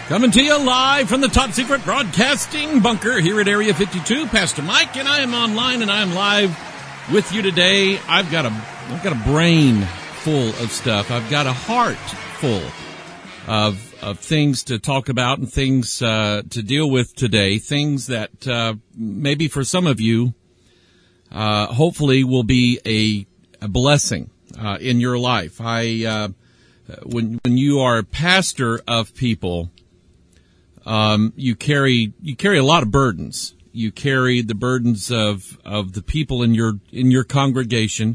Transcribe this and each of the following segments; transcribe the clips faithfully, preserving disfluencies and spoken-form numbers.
Coming to you live from the Top Secret Broadcasting Bunker here at Area fifty-two. Pastor Mike and I am online and I am live with you today. I've got a, I've got a brain full of stuff. I've got a heart full of, of things to talk about and things, uh, to deal with today. Things that, uh, maybe for some of you, uh, hopefully will be a, a blessing, uh, in your life. I, uh, when, when you are a pastor of people, Um, you carry, you carry a lot of burdens. You carry the burdens of, of the people in your, in your congregation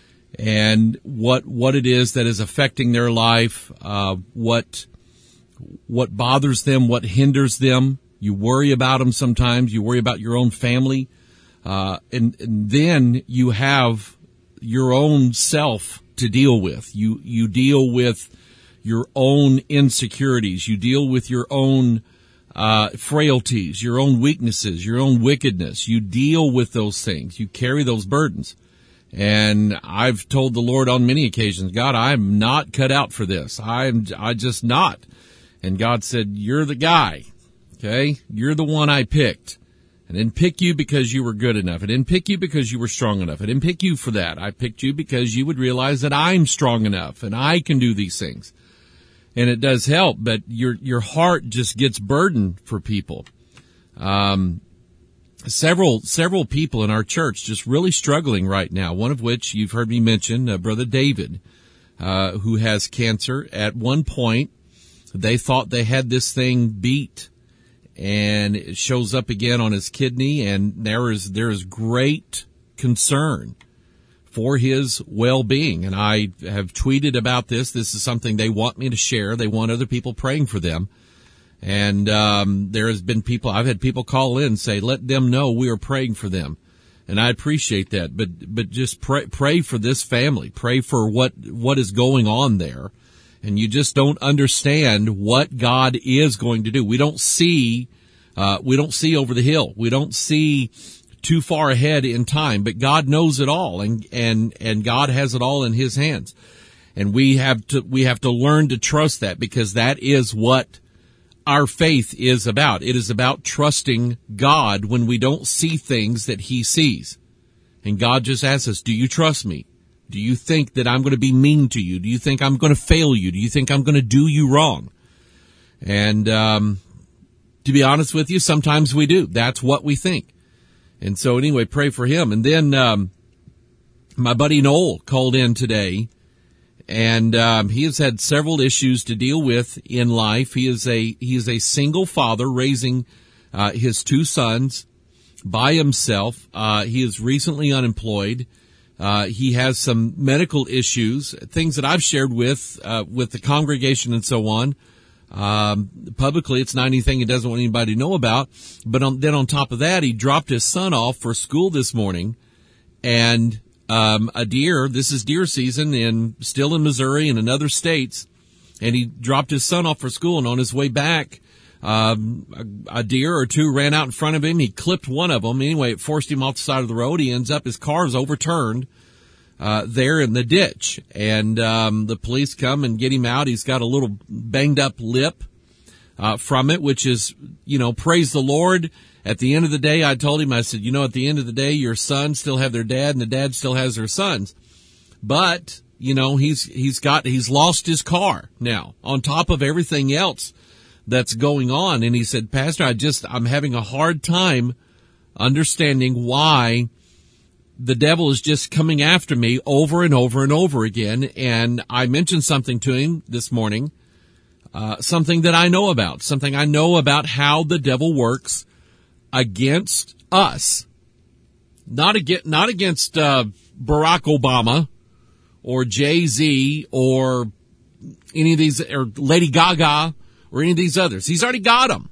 and what, what it is that is affecting their life, uh, what, what bothers them, what hinders them. You worry about them sometimes. You worry about your own family. Uh, and, and then you have your own self to deal with. You, you deal with your own insecurities. You deal with your own uh frailties, your own weaknesses, your own wickedness. You deal with those things. You carry those burdens. And I've told the Lord on many occasions, God, I'm not cut out for this. I'm I just not. And God said, you're the guy. Okay? You're the one I picked. I didn't pick you because you were good enough. I didn't pick you because you were strong enough. I didn't pick you for that. I picked you because you would realize that I'm strong enough and I can do these things. And it does help, but your, your heart just gets burdened for people. Um, several, several people in our church just really struggling right now. One of which you've heard me mention, uh, Brother David, uh, who has cancer. At one point, they thought they had this thing beat, and it shows up again on his kidney, and there is, there is great concern for his well-being. And I have tweeted about this. This is something they want me to share. They want other people praying for them. And um there has been people, I've had people call in and say, let them know we are praying for them. And I appreciate that. But but just pray pray for this family. Pray for what what is going on there. And you just don't understand what God is going to do. We don't see uh we don't see over the hill. We don't see too far ahead in time, but God knows it all, and, and, and God has it all in his hands. And we have to, we have to learn to trust that, because that is what our faith is about. It is about trusting God when we don't see things that he sees. And God just asks us, do you trust me? Do you think that I'm going to be mean to you? Do you think I'm going to fail you? Do you think I'm going to do you wrong? And, um, to be honest with you, sometimes we do. That's what we think. And so anyway, pray for him. And then, um, my buddy Noel called in today, and, um, he has had several issues to deal with in life. He is a, he is a single father raising, uh, his two sons by himself. Uh, he is recently unemployed. Uh, he has some medical issues, things that I've shared with, uh, with the congregation and so on. Um, publicly, it's not anything he doesn't want anybody to know about. But on, then on top of that, he dropped his son off for school this morning, and, um, a deer, this is deer season in, still in Missouri and in other states, and he dropped his son off for school, and on his way back, um, a, a deer or two ran out in front of him. He clipped one of them. Anyway, it forced him off the side of the road. He ends up, his car is overturned. Uh, there in the ditch, and um the police come and get him out. He's got a little banged up lip uh from it, which is, you know, praise the Lord. At the end of the day, I told him, I said, you know, at the end of the day, your sons still have their dad and the dad still has their sons. But, you know, he's he's got he's lost his car now on top of everything else that's going on. And he said, Pastor, I just I'm having a hard time understanding why the devil is just coming after me over and over and over again. And I mentioned something to him this morning, uh, something that I know about, something I know about how the devil works against us, not against, not against, uh, Barack Obama or Jay-Z or any of these, or Lady Gaga or any of these others. He's already got them.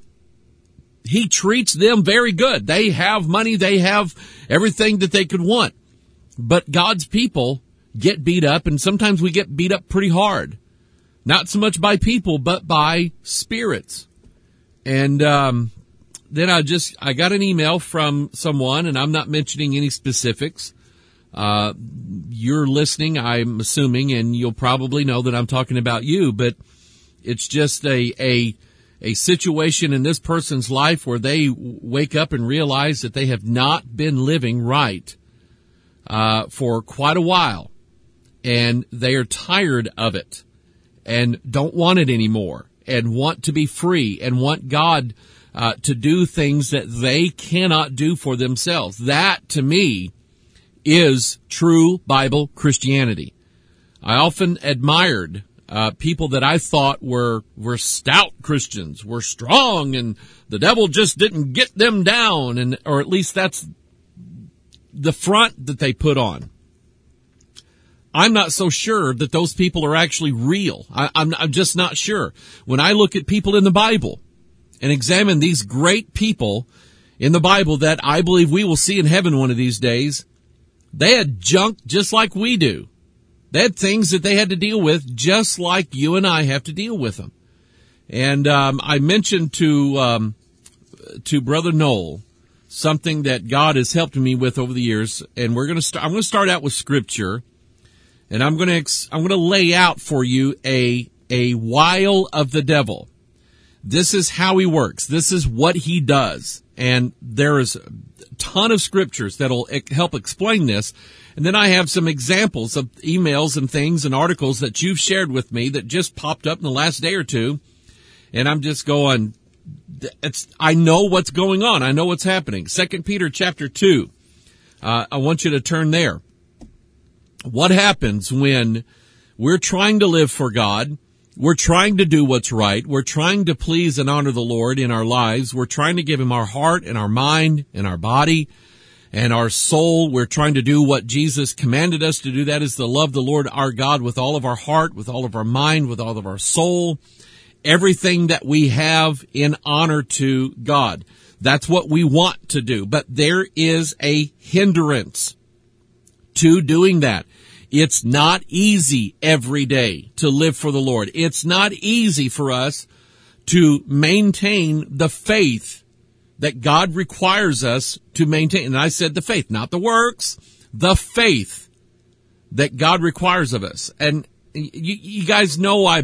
He treats them very good. They have money. They have everything that they could want. But God's people get beat up, and sometimes we get beat up pretty hard. Not so much by people, but by spirits. And um then I just, I got an email from someone, and I'm not mentioning any specifics. Uh You're listening, I'm assuming, and you'll probably know that I'm talking about you, but it's just a, a, a situation in this person's life where they wake up and realize that they have not been living right uh, for quite a while, and they are tired of it and don't want it anymore and want to be free and want God uh, to do things that they cannot do for themselves. That, to me, is true Bible Christianity. I often admired Uh, people that I thought were, were stout Christians, were strong, and the devil just didn't get them down, and, or at least that's the front that they put on. I'm not so sure that those people are actually real. I, I'm, I'm just not sure. When I look at people in the Bible and examine these great people in the Bible that I believe we will see in heaven one of these days, they had junk just like we do. They had things that they had to deal with just like you and I have to deal with them. And um, I mentioned to um, to Brother Noel something that God has helped me with over the years, and we're going to start. I'm going to start out with Scripture, and I'm going to ex- I'm going to lay out for you a a wile of the devil. This is how he works. This is what he does, and there is a ton of scriptures that'll help explain this. And then I have some examples of emails and things and articles that you've shared with me that just popped up in the last day or two. And I'm just going, it's, I know what's going on. I know what's happening. Second Peter chapter two. Uh, I want you to turn there. What happens when we're trying to live for God? We're trying to do what's right. We're trying to please and honor the Lord in our lives. We're trying to give him our heart and our mind and our body and our soul. We're trying to do what Jesus commanded us to do. That is to love the Lord our God with all of our heart, with all of our mind, with all of our soul, everything that we have in honor to God. That's what we want to do. But there is a hindrance to doing that. It's not easy every day to live for the Lord. It's not easy for us to maintain the faith that God requires us to maintain. And I said the faith, not the works, the faith that God requires of us. And you, you guys know I,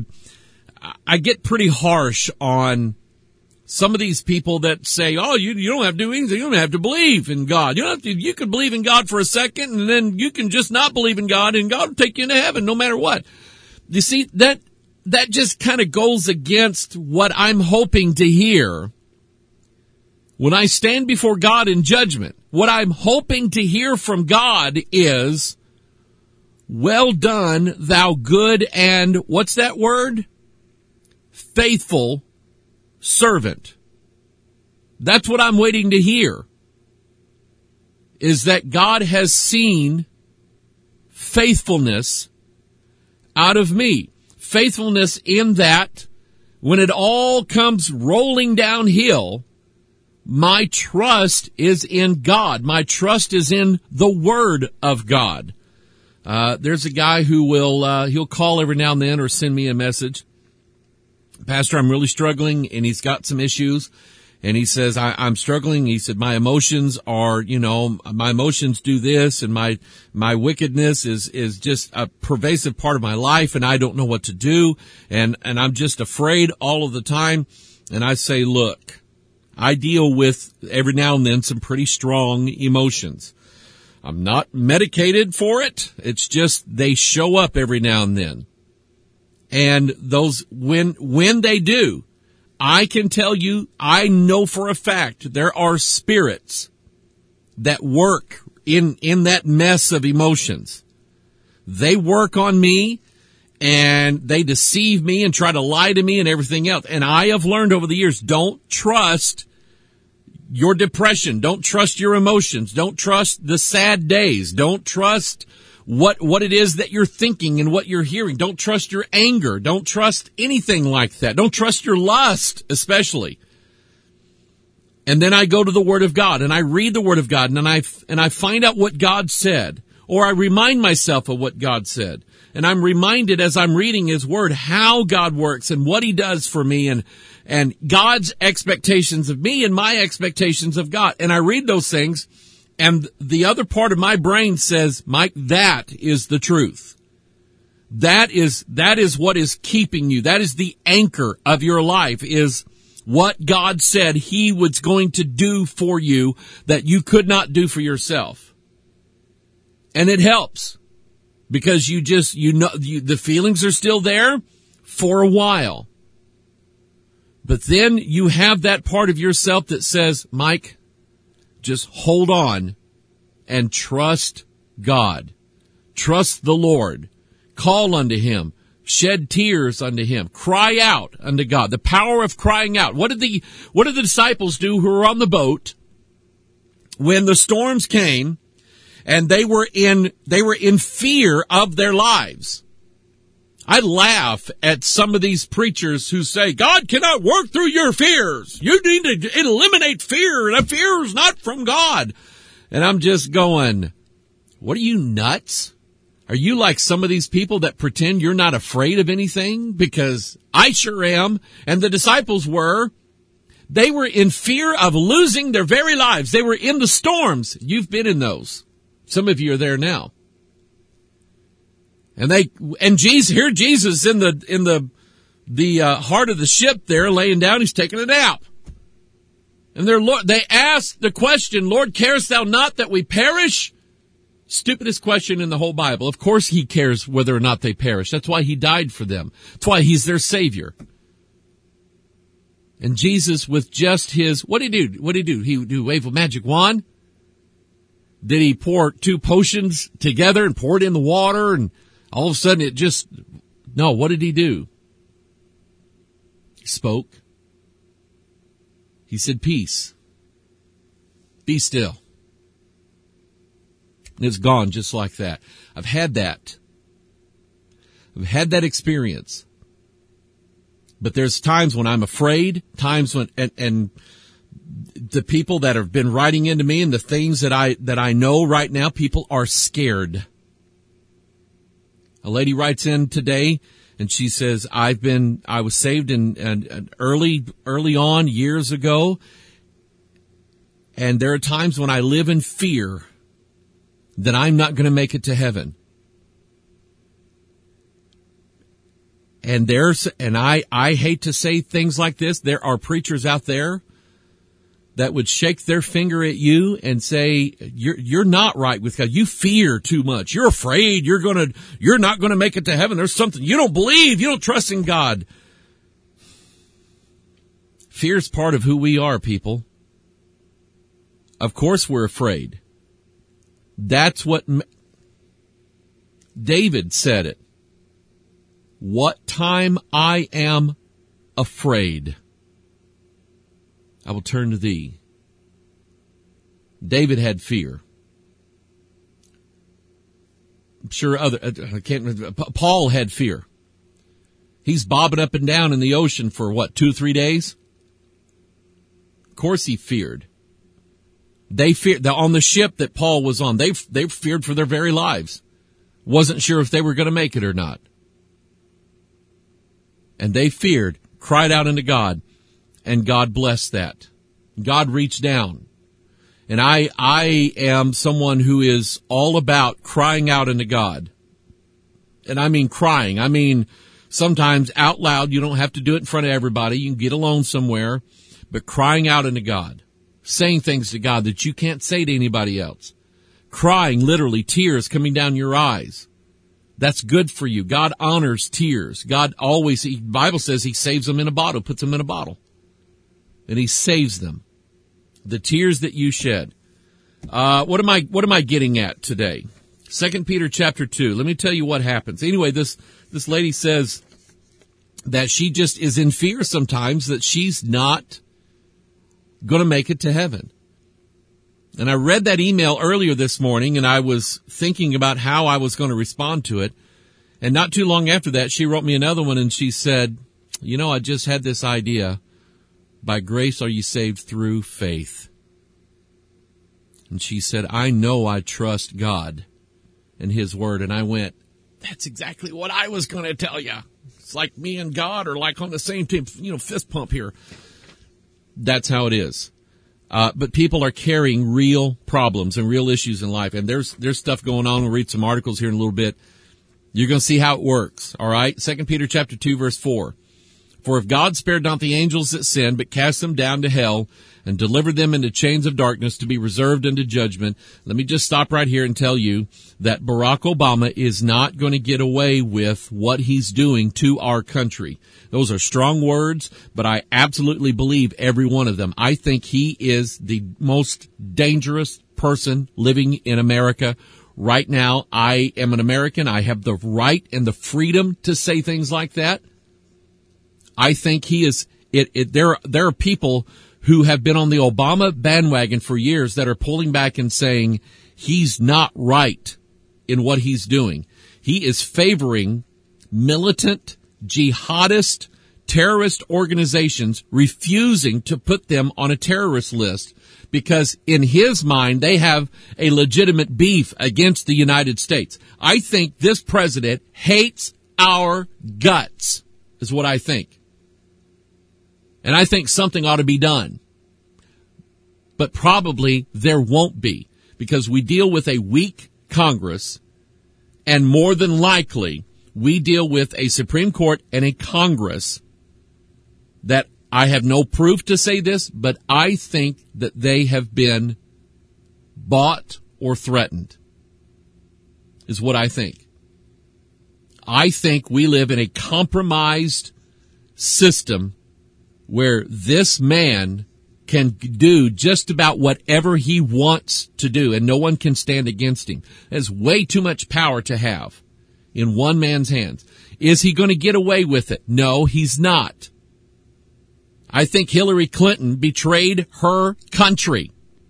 I get pretty harsh on some of these people that say, oh, you, you don't have to do anything. You don't have to believe in God. You don't have to, you can believe in God for a second and then you can just not believe in God and God will take you into heaven no matter what. You see, that, that just kind of goes against what I'm hoping to hear when I stand before God in judgment. What I'm hoping to hear from God is, well done, thou good and, what's that word? Faithful servant. That's what I'm waiting to hear, is that God has seen faithfulness out of me. Faithfulness in that when it all comes rolling downhill, my trust is in God. My trust is in the Word of God. Uh, there's a guy who will, uh, he'll call every now and then or send me a message. Pastor, I'm really struggling, and he's got some issues, and he says, I, I'm struggling. He said, my emotions are, you know, my emotions do this, and my, my wickedness is, is just a pervasive part of my life, and I don't know what to do, and, and I'm just afraid all of the time. And I say, look, I deal with every now and then some pretty strong emotions. I'm not medicated for it. It's just they show up every now and then. And those, when, when they do, I can tell you, I know for a fact there are spirits that work in, in that mess of emotions. They work on me and they deceive me and try to lie to me and everything else. And I have learned over the years, don't trust your depression. Don't trust your emotions. Don't trust the sad days. Don't trust what, what it is that you're thinking and what you're hearing. Don't trust your anger. Don't trust anything like that. Don't trust your lust, especially. And then I go to the Word of God and I read the Word of God and I, and I find out what God said, or I remind myself of what God said. And I'm reminded as I'm reading His Word how God works and what He does for me, and, and God's expectations of me and my expectations of God. And I read those things, and the other part of my brain says, Mike, that is the truth. That is, that is what is keeping you. That is the anchor of your life, is what God said he was going to do for you that you could not do for yourself. And it helps because you just, you know, you, the feelings are still there for a while. But then you have that part of yourself that says, Mike, just hold on and trust God. Trust the Lord. Call unto him. Shed tears unto him. Cry out unto God. The power of crying out. What did the, what did the disciples do who were on the boat when the storms came and they were in, they were in fear of their lives? I laugh at some of these preachers who say, God cannot work through your fears. You need to eliminate fear, and fear is not from God. And I'm just going, what are you, nuts? Are you like some of these people that pretend you're not afraid of anything? Because I sure am, and the disciples were. They were in fear of losing their very lives. They were in the storms. You've been in those. Some of you are there now. And they, and Jesus, here Jesus in the, in the, the, uh, heart of the ship there laying down, he's taking a nap. And they're, they ask the question, Lord, carest thou not that we perish? Stupidest question in the whole Bible. Of course he cares whether or not they perish. That's why he died for them. That's why he's their Savior. And Jesus with just his, what did he do? What did he do? He do wave a magic wand? Did he pour two potions together and pour it in the water and all of a sudden it just, no, what did he do? He spoke. He said, peace. Be still. And it's gone just like that. I've had that. I've had that experience. But there's times when I'm afraid, times when, and, and the people that have been writing into me and the things that I, that I know right now, people are scared. A lady writes in today and she says, I've been, I was saved in, in, in early, early on years ago. And there are times when I live in fear that I'm not going to make it to heaven. And there's, and I, I hate to say things like this. There are preachers out there that would shake their finger at you and say, you're, you're not right with God. You fear too much. You're afraid you're gonna, you're not gonna make it to heaven. There's something you don't believe. You don't trust in God. Fear's part of who we are, people. Of course we're afraid. That's what David said it. What time I am afraid, I will turn to thee. David had fear. I'm sure other, I can't, Paul had fear. He's bobbing up and down in the ocean for what, two, three days? Of course he feared. They feared, on the ship that Paul was on, they, they feared for their very lives. Wasn't sure if they were going to make it or not. And they feared, cried out unto God. And God blessed that. God reached down. And I, I am someone who is all about crying out unto God. And I mean crying. I mean, sometimes out loud. You don't have to do it in front of everybody. You can get alone somewhere. But crying out unto God. Saying things to God that you can't say to anybody else. Crying, literally, tears coming down your eyes. That's good for you. God honors tears. God always, the Bible says he saves them in a bottle, puts them in a bottle. And he saves them. The tears that you shed. Uh, what am I, what am I getting at today? Second Peter chapter two. Let me tell you what happens. Anyway, this, this lady says that she just is in fear sometimes that she's not going to make it to heaven. And I read that email earlier this morning and I was thinking about how I was going to respond to it. And not too long after that, she wrote me another one and she said, you know, I just had this idea. By grace are you saved through faith. And she said, I know I trust God and his word. And I went, that's exactly what I was going to tell you. It's like me and God are like on the same team, you know, fist pump here. That's how it is. Uh, but people are carrying real problems and real issues in life. And there's, there's stuff going on. We'll read some articles here in a little bit. You're going to see how it works. All right. Second Peter chapter two, verse four. For if God spared not the angels that sinned, but cast them down to hell and delivered them into chains of darkness to be reserved unto judgment. Let me just stop right here and tell you that Barack Obama is not going to get away with what he's doing to our country. Those are strong words, but I absolutely believe every one of them. I think he is the most dangerous person living in America right now. I am an American. I have the right and the freedom to say things like that. I think he is, it, it, there, there are people who have been on the Obama bandwagon for years that are pulling back and saying he's not right in what he's doing. He is favoring militant, jihadist, terrorist organizations, refusing to put them on a terrorist list because in his mind they have a legitimate beef against the United States. I think this president hates our guts, is what I think. And I think something ought to be done. But probably there won't be, because we deal with a weak Congress, and more than likely we deal with a Supreme Court and a Congress that I have no proof to say this, but I think that they have been bought or threatened, is what I think. I think we live in a compromised system where this man can do just about whatever he wants to do, and no one can stand against him. There's way too much power to have in one man's hands. Is he going to get away with it? No, he's not. I think Hillary Clinton betrayed her country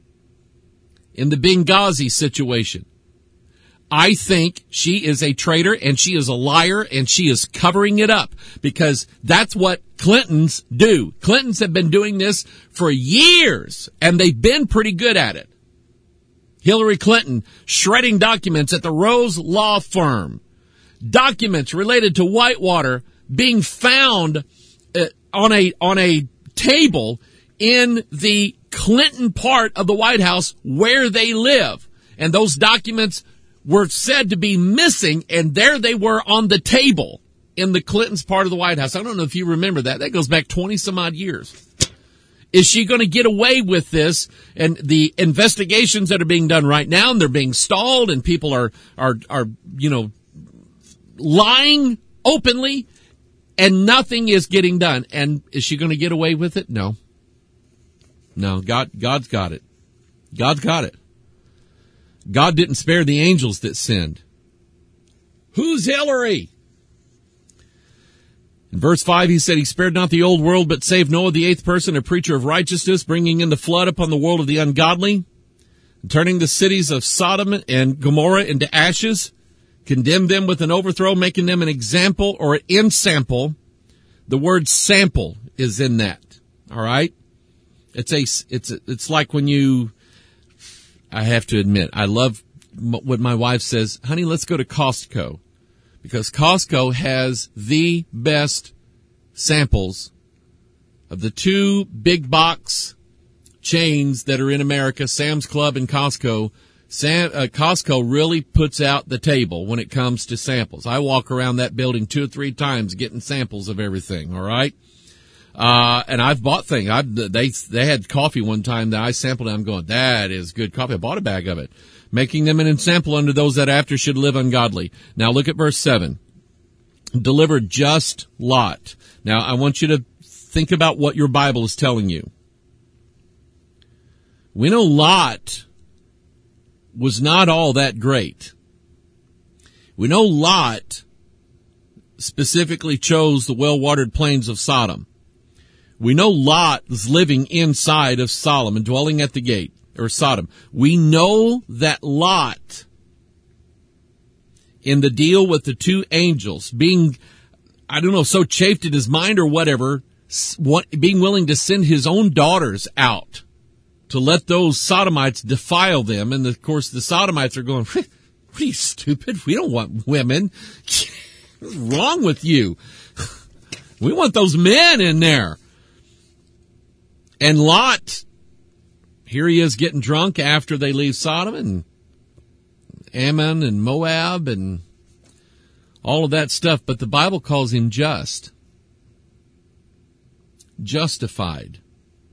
in the Benghazi situation. I think she is a traitor and she is a liar and she is covering it up because that's what Clintons do. Clintons have been doing this for years and they've been pretty good at it. Hillary Clinton shredding documents at the Rose Law Firm. Documents related to Whitewater being found uh, on a on a table in the Clinton part of the White House where they live. And those documents were said to be missing, and there they were on the table in the Clintons part of the White House. I don't know if you remember that. That goes back twenty some odd years. Is she going to get away with this? And the investigations that are being done right now, and they're being stalled, and people are, are, are, you know, lying openly, and nothing is getting done. And is she going to get away with it? No. No, God, God's got it. God's got it. God didn't spare the angels that sinned. Who's Hillary? In verse five, he said, he spared not the old world, but saved Noah, the eighth person, a preacher of righteousness, bringing in the flood upon the world of the ungodly, turning the cities of Sodom and Gomorrah into ashes, condemned them with an overthrow, making them an example or an ensample. The word sample is in that. All right. It's a, it's, a, it's like when you, I have to admit, I love what my wife says, honey, let's go to Costco, because Costco has the best samples of the two big box chains that are in America, Sam's Club and Costco. Sam, uh, Costco really puts out the table when it comes to samples. I walk around that building two or three times getting samples of everything, all right? Uh, and I've bought things. I've, they, they had coffee one time that I sampled, and I'm going, that is good coffee. I bought a bag of it. Making them an example unto those that after should live ungodly. Now look at verse seven. Delivered just Lot. Now I want you to think about what your Bible is telling you. We know Lot was not all that great. We know Lot specifically chose the well-watered plains of Sodom. We know Lot was living inside of Sodom and dwelling at the gate, or Sodom. We know that Lot, in the deal with the two angels, being, I don't know, so chafed in his mind or whatever, being willing to send his own daughters out to let those Sodomites defile them. And of course the Sodomites are going, what are you, stupid? We don't want women. What's wrong with you? We want those men in there. And Lot, here he is getting drunk after they leave Sodom and Ammon and Moab and all of that stuff. But the Bible calls him just. justified.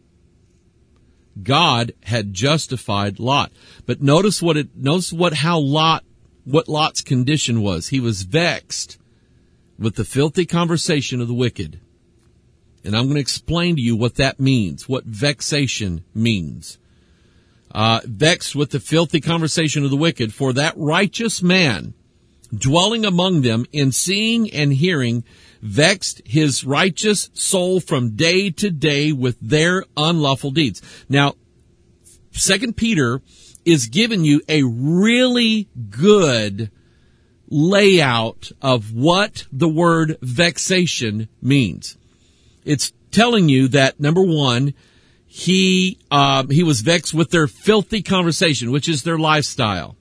God had justified Lot. But notice what it, notice what, how Lot, what Lot's condition was. He was vexed with the filthy conversation of the wicked. And I'm going to explain to you what that means, what vexation means. Uh, vexed with the filthy conversation of the wicked, for that righteous man dwelling among them in seeing and hearing vexed his righteous soul from day to day with their unlawful deeds. Now, Second Peter is giving you a really good layout of what the word vexation means. It's telling you that, number one, he uh, he was vexed with their filthy conversation, which is their lifestyle.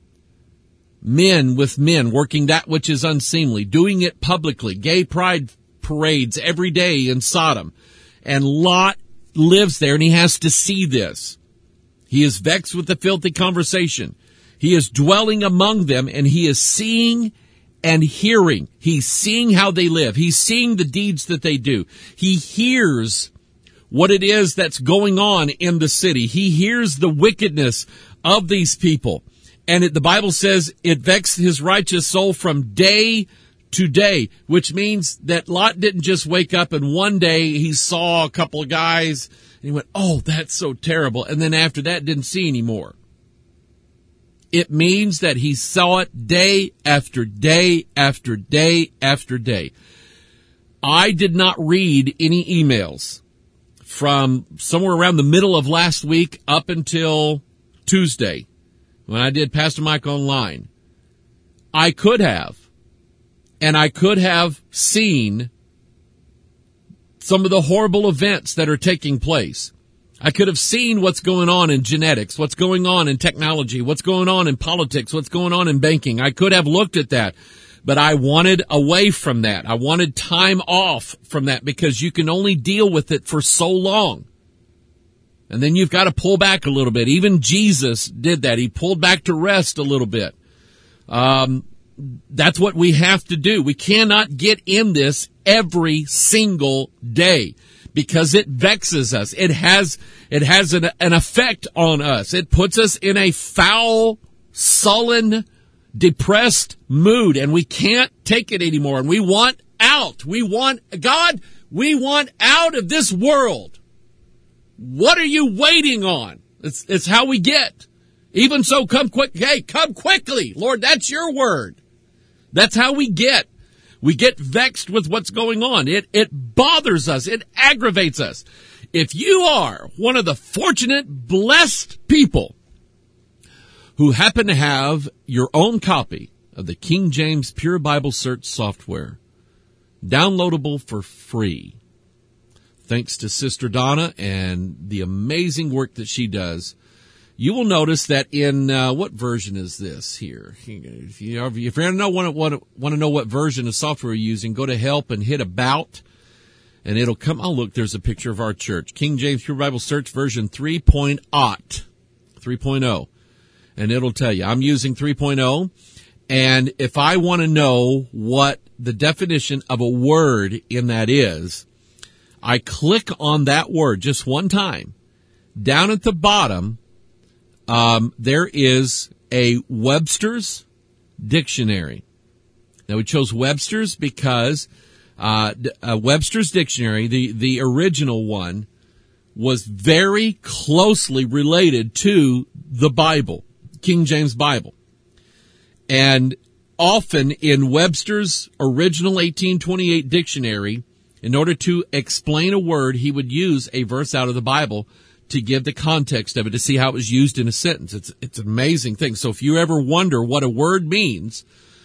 Men with men working that which is unseemly, doing it publicly, gay pride parades every day in Sodom. And Lot lives there, and he has to see this. He is vexed with the filthy conversation. He is dwelling among them, and he is seeing and hearing. He's seeing how they live. He's seeing the deeds that they do. He hears what it is that's going on in the city. He hears the wickedness of these people. And it, the Bible says it vexed his righteous soul from day to day, which means that Lot didn't just wake up and one day he saw a couple of guys and he went, oh, that's so terrible. And then after that didn't see anymore. It means that he saw it day after day after day after day. I did not read any emails from somewhere around the middle of last week up until Tuesday when I did Pastor Mike Online. I could have, and I could have seen some of the horrible events that are taking place. I could have seen what's going on in genetics, what's going on in technology, what's going on in politics, what's going on in banking. I could have looked at that, but I wanted away from that. I wanted time off from that because you can only deal with it for so long. And then you've got to pull back a little bit. Even Jesus did that. He pulled back to rest a little bit. Um, that's what we have to do. We cannot get in this every single day, because it vexes us. It has, it has an, an effect on us. It puts us in a foul, sullen, depressed mood, and we can't take it anymore. And we want out. We want, God, we want out of this world. What are you waiting on? It's, it's how we get. Even so, come quick. Hey, come quickly. Lord, that's your word. That's how we get. We get vexed with what's going on. It, it bothers us. It aggravates us. If you are one of the fortunate, blessed people who happen to have your own copy of the King James Pure Bible Search software, downloadable for free, thanks to Sister Donna and the amazing work that she does, you will notice that in, uh, what version is this here? If you, if you want to know, want, want, want to know what version of software you're using, go to Help and hit About, and it'll come, oh look, there's a picture of our church. King James Pure Bible Search version three point oh. three point oh. And it'll tell you. I'm using three point oh, and if I want to know what the definition of a word in that is, I click on that word just one time. Down at the bottom, Um, there is a Webster's dictionary. Now, we chose Webster's because uh, uh, Webster's dictionary, the, the original one, was very closely related to the Bible, King James Bible. And often in Webster's original eighteen twenty-eight dictionary, in order to explain a word, he would use a verse out of the Bible to give the context of it, to see how it was used in a sentence. It's, it's an amazing thing. So if you ever wonder what a word means,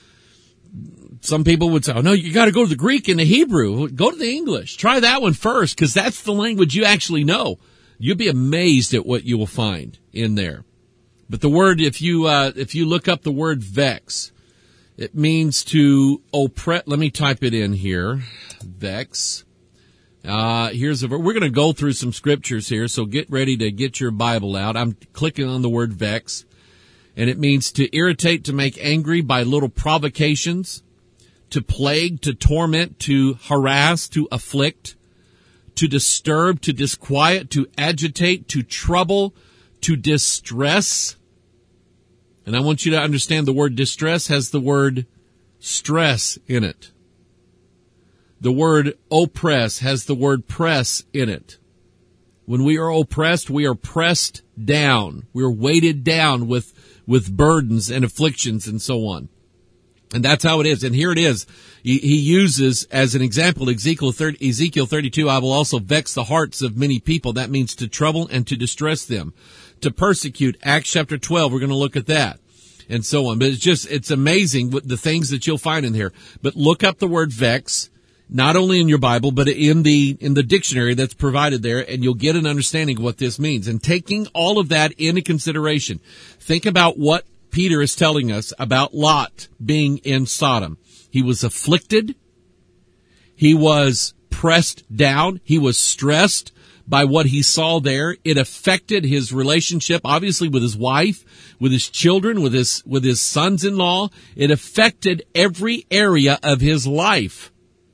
some people would say, oh no, you got to go to the Greek and the Hebrew. Go to the English. Try that one first, because that's the language you actually know. You'll be amazed at what you will find in there. But the word, if you, uh, if you look up the word vex, it means to oppress. Let me type it in here. Vex. Uh, here's a, we're going to go through some scriptures here, so get ready to get your Bible out. I'm clicking on the word vex, and it means to irritate, to make angry by little provocations, to plague, to torment, to harass, to afflict, to disturb, to disquiet, to agitate, to trouble, to distress. And I want you to understand the word distress has the word stress in it. The word oppress has the word press in it. When we are oppressed, we are pressed down. We are weighted down with, with burdens and afflictions and so on. And that's how it is. And here it is. He, he uses as an example Ezekiel thirty, Ezekiel thirty-two, I will also vex the hearts of many people. That means to trouble and to distress them. To persecute, Acts chapter twelve, we're going to look at that. And so on. But it's just, it's amazing what the things that you'll find in here. But look up the word vex, not only in your Bible, but in the, in the dictionary that's provided there, and you'll get an understanding of what this means. And taking all of that into consideration, think about what Peter is telling us about Lot being in Sodom. He was afflicted. He was pressed down. He was stressed by what he saw there. It affected his relationship, obviously, with his wife, with his children, with his, with his sons-in-law. It affected every area of his life.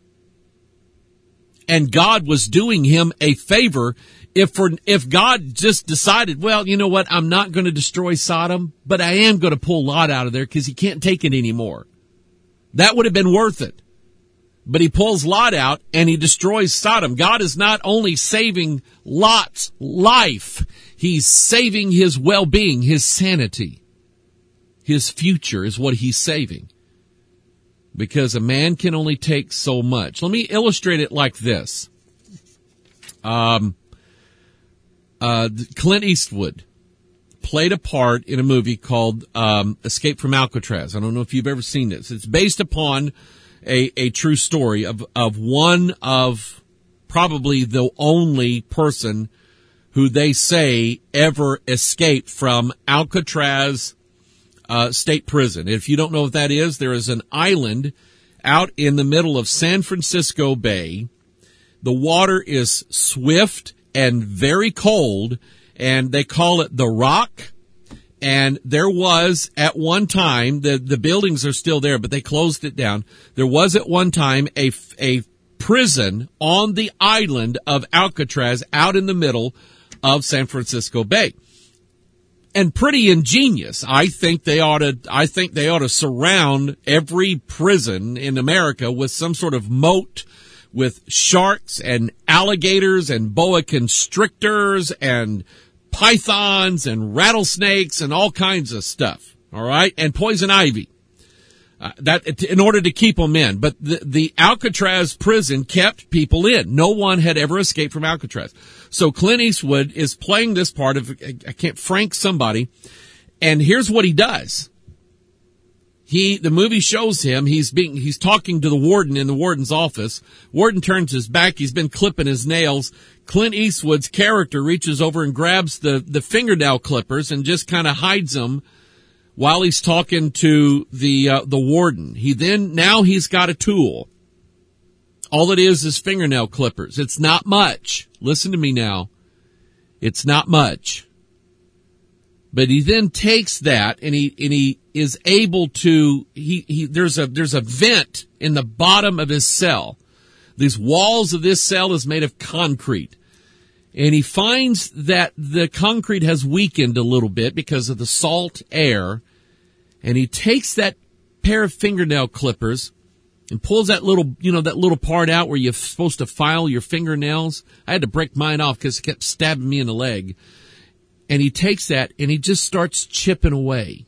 And God was doing him a favor. If for, if God just decided, well, you know what, I'm not going to destroy Sodom, but I am going to pull Lot out of there because he can't take it anymore. That would have been worth it. But he pulls Lot out and he destroys Sodom. God is not only saving Lot's life, he's saving his well-being, his sanity. His future is what he's saving. Because a man can only take so much. Let me illustrate it like this. Um, uh, Clint Eastwood played a part in a movie called um, Escape from Alcatraz. I don't know if you've ever seen this. It's based upon a, a true story of, of one of probably the only person who they say ever escaped from Alcatraz uh, State Prison. If you don't know what that is, there is an island out in the middle of San Francisco Bay. The water is swift and very cold, and they call it the Rock. And there was at one time, the, the buildings are still there, but they closed it down. There was at one time a, a prison on the island of Alcatraz out in the middle of San Francisco Bay. And pretty ingenious. I think they ought to, I think they ought to surround every prison in America with some sort of moat with sharks and alligators and boa constrictors and pythons and rattlesnakes and all kinds of stuff. All right. And poison ivy. Uh, that in order to keep them in. But the, the Alcatraz prison kept people in. No one had ever escaped from Alcatraz. So Clint Eastwood is playing this part of, I can't, Frank somebody. And here's what he does. He, the movie shows him, he's being, he's talking to the warden in the warden's office. Warden turns his back. He's been clipping his nails. Clint Eastwood's character reaches over and grabs the, the fingernail clippers and just kind of hides them while he's talking to the, uh, the warden. He then, now he's got a tool. All it is is fingernail clippers. It's not much. Listen to me now. It's not much. But he then takes that and he, and he is able to, he, he, there's a, there's a vent in the bottom of his cell. These walls of this cell is made of concrete. And he finds that the concrete has weakened a little bit because of the salt air. And he takes that pair of fingernail clippers and pulls that little, you know, that little part out where you're supposed to file your fingernails. I had to break mine off because it kept stabbing me in the leg. And he takes that and he just starts chipping away.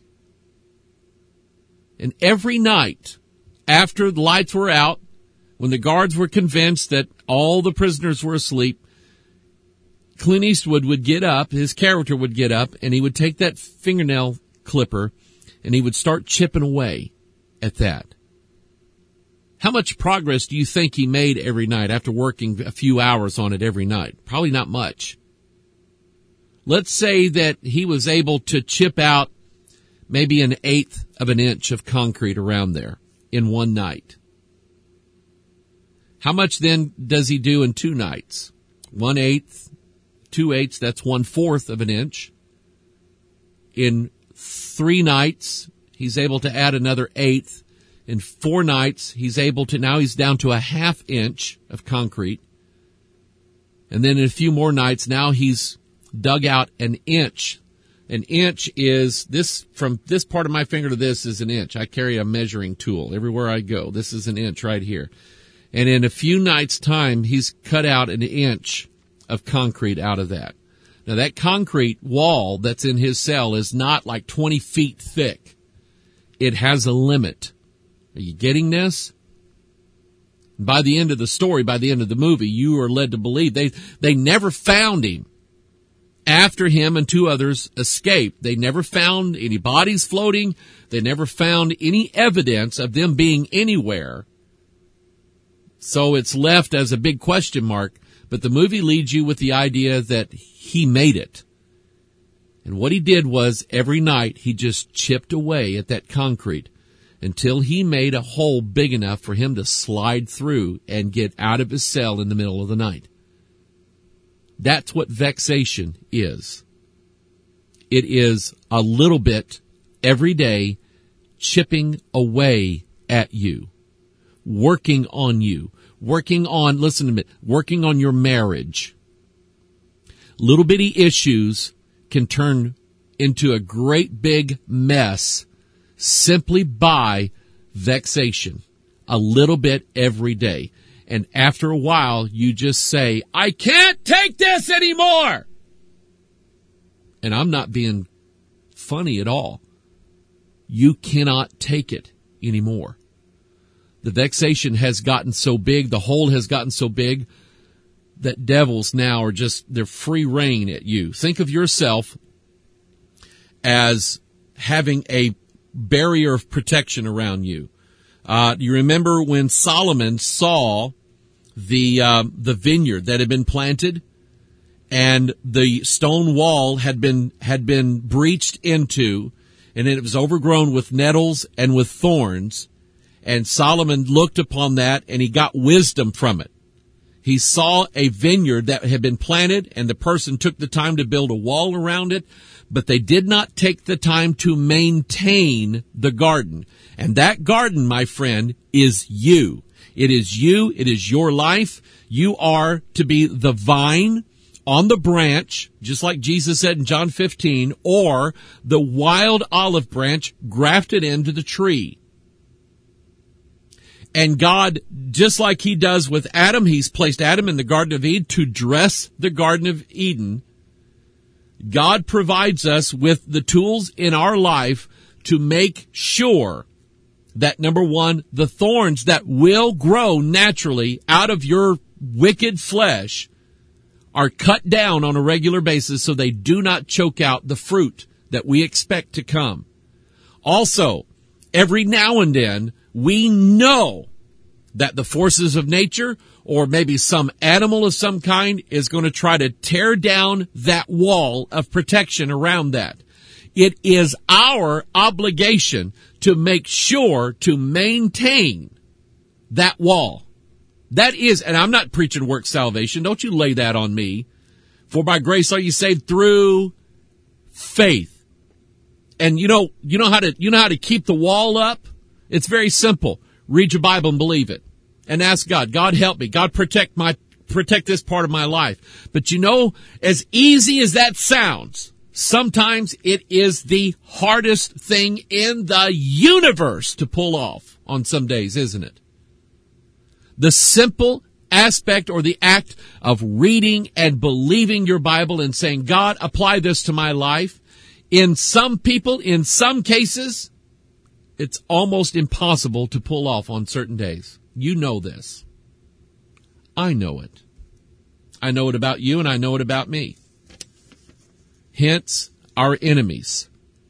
And every night after the lights were out, when the guards were convinced that all the prisoners were asleep, Clint Eastwood would get up, his character would get up, and he would take that fingernail clipper and he would start chipping away at that. How much progress do you think he made every night after working a few hours on it every night? Probably not much. Let's say that he was able to chip out maybe an eighth of an inch of concrete around there in one night. How much then does he do in two nights? One eighth, two eighths, that's one fourth of an inch. In three nights, he's able to add another eighth. In four nights, he's able to, now he's down to a half inch of concrete. And then in a few more nights, now he's dug out an inch. An inch is this, from this part of my finger to this is an inch. I carry a measuring tool everywhere I go. This is an inch right here. And in a few nights' time, he's cut out an inch of concrete out of that. Now, that concrete wall that's in his cell is not like twenty feet thick. It has a limit. Are you getting this? By the end of the story, by the end of the movie, you are led to believe they, they never found him. After him and two others escaped, they never found any bodies floating. They never found any evidence of them being anywhere. So it's left as a big question mark. But the movie leads you with the idea that he made it. And what he did was every night he just chipped away at that concrete until he made a hole big enough for him to slide through and get out of his cell in the middle of the night. That's what vexation is. It is a little bit every day chipping away at you, working on you, working on, listen to me, working on your marriage. Little bitty issues can turn into a great big mess simply by vexation, a little bit every day. And after a while, you just say, I can't take this anymore. And I'm not being funny at all. You cannot take it anymore. The vexation has gotten so big, the hole has gotten so big, that devils now are just, they're free reign at you. Think of yourself as having a barrier of protection around you. Uh, you remember when Solomon saw the uh, the vineyard that had been planted, and the stone wall had been had been breached into, and it was overgrown with nettles and with thorns. And Solomon looked upon that, and he got wisdom from it. He saw a vineyard that had been planted, and the person took the time to build a wall around it, but they did not take the time to maintain the garden. And that garden, my friend, is you. It is you. It is your life. You are to be the vine on the branch, just like Jesus said in John fifteen, or the wild olive branch grafted into the tree. And God, just like he does with Adam, he's placed Adam in the Garden of Eden to dress the Garden of Eden. God provides us with the tools in our life to make sure that, number one, the thorns that will grow naturally out of your wicked flesh are cut down on a regular basis so they do not choke out the fruit that we expect to come. Also, every now and then, we know that the forces of nature or maybe some animal of some kind is going to try to tear down that wall of protection around that. It is our obligation to make sure to maintain that wall. That is, and I'm not preaching work salvation. Don't you lay that on me. For by grace are you saved through faith. And you know, you know how to, you know how to keep the wall up? It's very simple. Read your Bible and believe it. And ask God, God help me. God protect my, protect this part of my life. But you know, as easy as that sounds, sometimes it is the hardest thing in the universe to pull off on some days, isn't it? The simple aspect or the act of reading and believing your Bible and saying, God, apply this to my life. In some people, in some cases, it's almost impossible to pull off on certain days. You know this. I know it. I know it about you and I know it about me. Hence, our enemies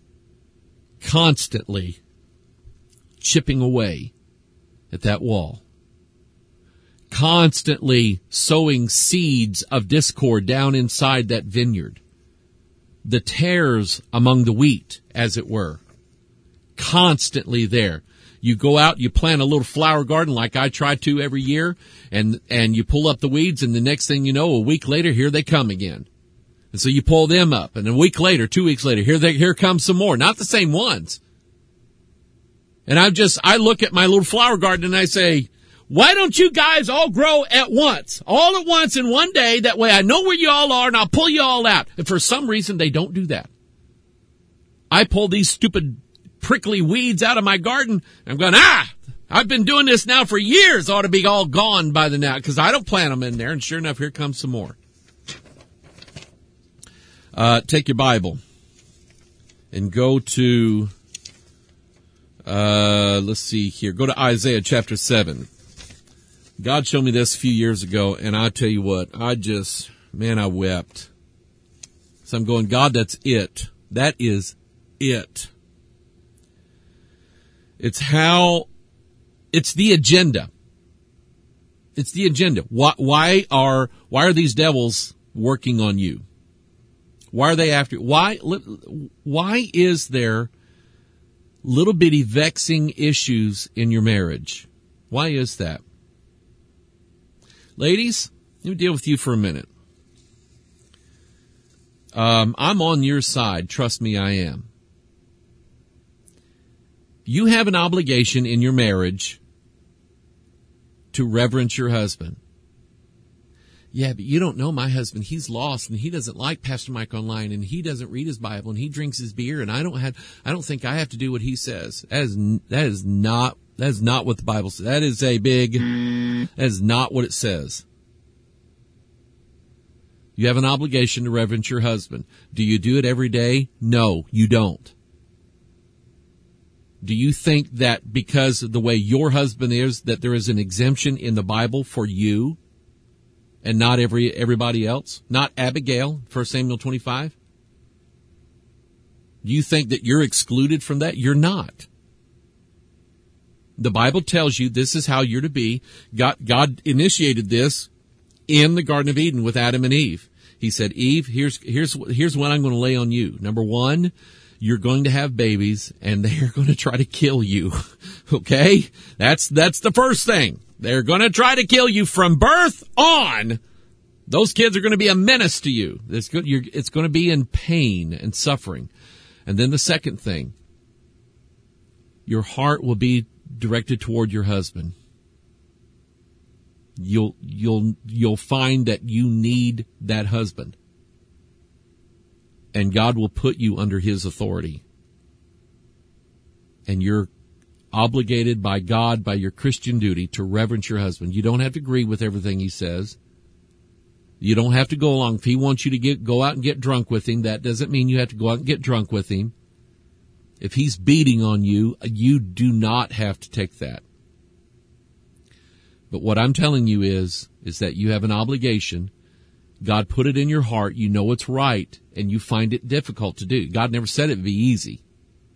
constantly chipping away at that wall. Constantly sowing seeds of discord down inside that vineyard. The tares among the wheat, as it were. Constantly there. You go out, you plant a little flower garden like I try to every year, and, and you pull up the weeds, and the next thing you know, a week later, here they come again. And so you pull them up, and a week later, two weeks later, here they, here comes some more. Not the same ones. And I just, I look at my little flower garden and I say, Why don't you guys all grow at once? All at once in one day. That way I know where you all are and I'll pull you all out. And for some reason, they don't do that. I pull these stupid prickly weeds out of my garden. I'm going, ah, I've been doing this now for years. Ought to be all gone by the now because I don't plant them in there. And sure enough, here comes some more. Uh, take your Bible and go to, uh, let's see here. Go to Isaiah chapter seven. God showed me this a few years ago, and I tell you what, I just, man, I wept. So I'm going, God, that's it. That is it. It's how, it's the agenda. It's the agenda. Why, why are, why are these devils working on you? Why are they after you? Why, why is there little bitty vexing issues in your marriage? Why is that? Ladies, let me deal with you for a minute. Um, I'm on your side. Trust me, I am. You have an obligation in your marriage to reverence your husband. Yeah, but you don't know my husband. He's lost and he doesn't like Pastor Mike Online and he doesn't read his Bible and he drinks his beer and I don't have, I don't think I have to do what he says. That is, that is not, that is not what the Bible says. That is a big, that is not what it says. You have an obligation to reverence your husband. Do you do it every day? No, you don't. Do you think that because of the way your husband is, that there is an exemption in the Bible for you? And not every everybody else? Not Abigail, First Samuel twenty-five? Do you think that you're excluded from that? You're not. The Bible tells you this is how you're to be. God, God initiated this in the Garden of Eden with Adam and Eve. He said, Eve, here's, here's, here's what I'm going to lay on you. Number one, you're going to have babies and they're going to try to kill you. Okay? That's, that's the first thing. They're going to try to kill you from birth on. Those kids are going to be a menace to you. It's good. You're, it's going to be in pain and suffering. And then the second thing, your heart will be directed toward your husband. You'll, you'll, you'll find that you need that husband. And God will put you under his authority. And you're obligated by God, by your Christian duty, to reverence your husband. You don't have to agree with everything he says. You don't have to go along. If he wants you to get, go out and get drunk with him, that doesn't mean you have to go out and get drunk with him. If he's beating on you, you do not have to take that. But what I'm telling you is, is that you have an obligation. God put it in your heart. You know it's right, and you find it difficult to do. God never said it would be easy.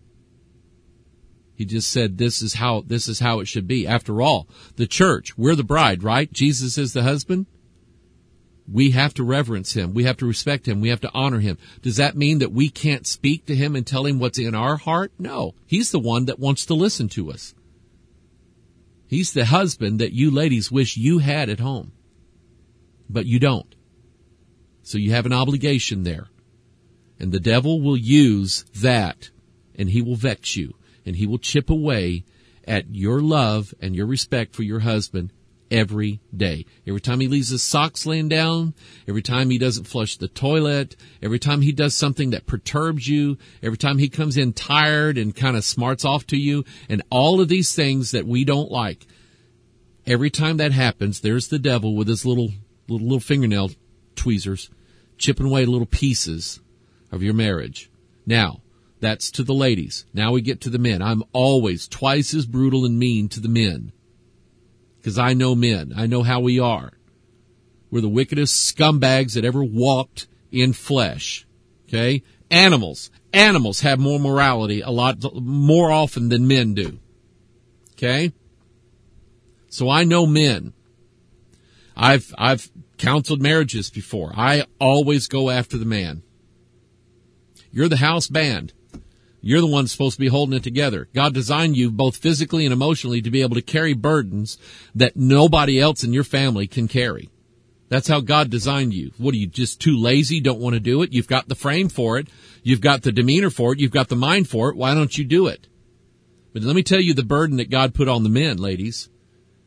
He just said this is how this is how it should be. After all, the church, we're the bride, right? Jesus is the husband. We have to reverence him. We have to respect him. We have to honor him. Does that mean that we can't speak to him and tell him what's in our heart? No. He's the one that wants to listen to us. He's the husband that you ladies wish you had at home. But you don't. So you have an obligation there. And the devil will use that, and he will vex you. And he will chip away at your love and your respect for your husband every day. Every time he leaves his socks laying down, every time he doesn't flush the toilet, every time he does something that perturbs you, every time he comes in tired and kind of smarts off to you, and all of these things that we don't like. Every time that happens, there's the devil with his little little, little fingernail tweezers chipping away little pieces of your marriage. Now, that's to the ladies. Now we get to the men. I'm always twice as brutal and mean to the men. Because I know men. I know how we are. We're the wickedest scumbags that ever walked in flesh. Okay? Animals. Animals have more morality a lot more often than men do. Okay? So I know men. I've, I've counseled marriages before. I always go after the man. You're the house band. You're the one that's supposed to be holding it together. God designed you both physically and emotionally to be able to carry burdens that nobody else in your family can carry. That's how God designed you. What are you, just too lazy, don't want to do it? You've got the frame for it. You've got the demeanor for it. You've got the mind for it. Why don't you do it? But let me tell you the burden that God put on the men, ladies.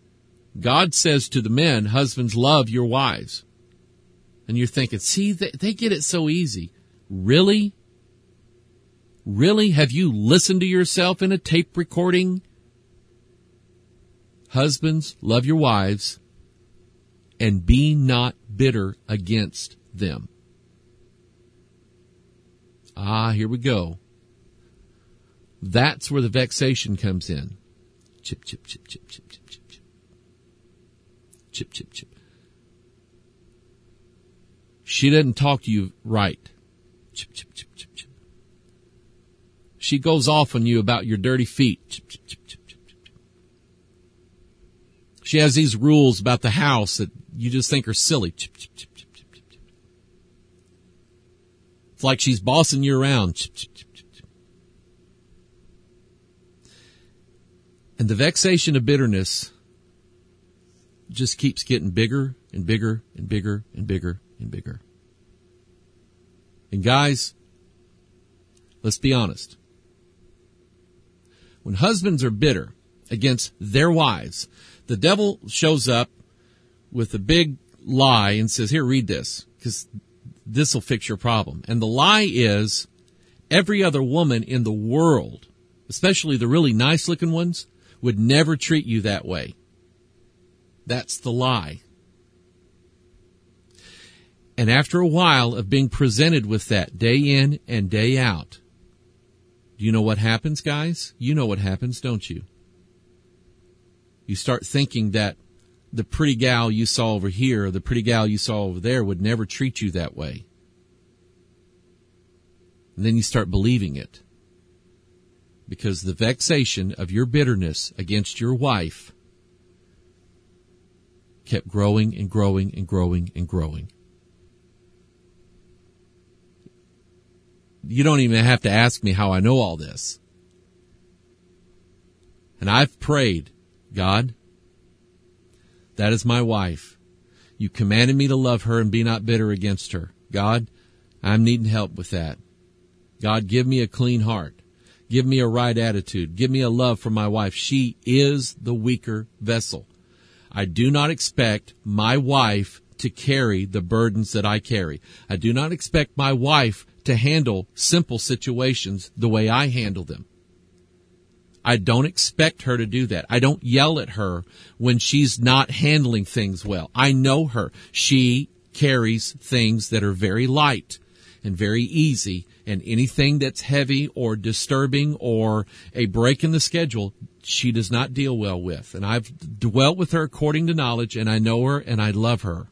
God says to the men, husbands, love your wives. And you're thinking, see, they, they get it so easy. Really? Really? Have you listened to yourself in a tape recording? Husbands, love your wives, and be not bitter against them. Ah, here we go. That's where the vexation comes in. Chip, chip, chip, chip, chip, chip, chip, chip. Chip, chip, chip. She doesn't talk to you right. Chip, chip, chip, chip, chip. She goes off on you about your dirty feet. Chip, chip, chip, chip, chip, chip. She has these rules about the house that you just think are silly. Chip, chip, chip, chip, chip, chip, chip. It's like she's bossing you around. Chip, chip, chip, chip, chip. And the vexation of bitterness just keeps getting bigger and bigger and bigger and bigger and bigger. And guys, let's be honest. When husbands are bitter against their wives, the devil shows up with a big lie and says, here, read this, because this will fix your problem. And the lie is every other woman in the world, especially the really nice-looking ones, would never treat you that way. That's the lie. And after a while of being presented with that day in and day out, do you know what happens, guys? You know what happens, don't you? You start thinking that the pretty gal you saw over here or the pretty gal you saw over there would never treat you that way. And then you start believing it. Because the vexation of your bitterness against your wife kept growing and growing and growing and growing. You don't even have to ask me how I know all this. And I've prayed, God, that is my wife. You commanded me to love her and be not bitter against her. God, I'm needing help with that. God, give me a clean heart. Give me a right attitude. Give me a love for my wife. She is the weaker vessel. I do not expect my wife to carry the burdens that I carry. I do not expect my wife to handle simple situations the way I handle them. I don't expect her to do that. I don't yell at her when she's not handling things well. I know her. She carries things that are very light and very easy, and anything that's heavy or disturbing or a break in the schedule, she does not deal well with. And I've dwelt with her according to knowledge, and I know her and I love her.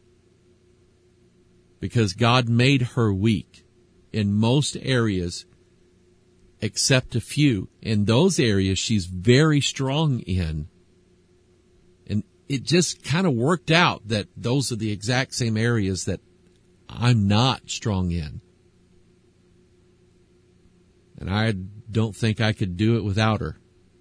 Because God made her weak in most areas except a few. In those areas she's very strong in. And it just kind of worked out that those are the exact same areas that I'm not strong in. And I don't think I could do it without her.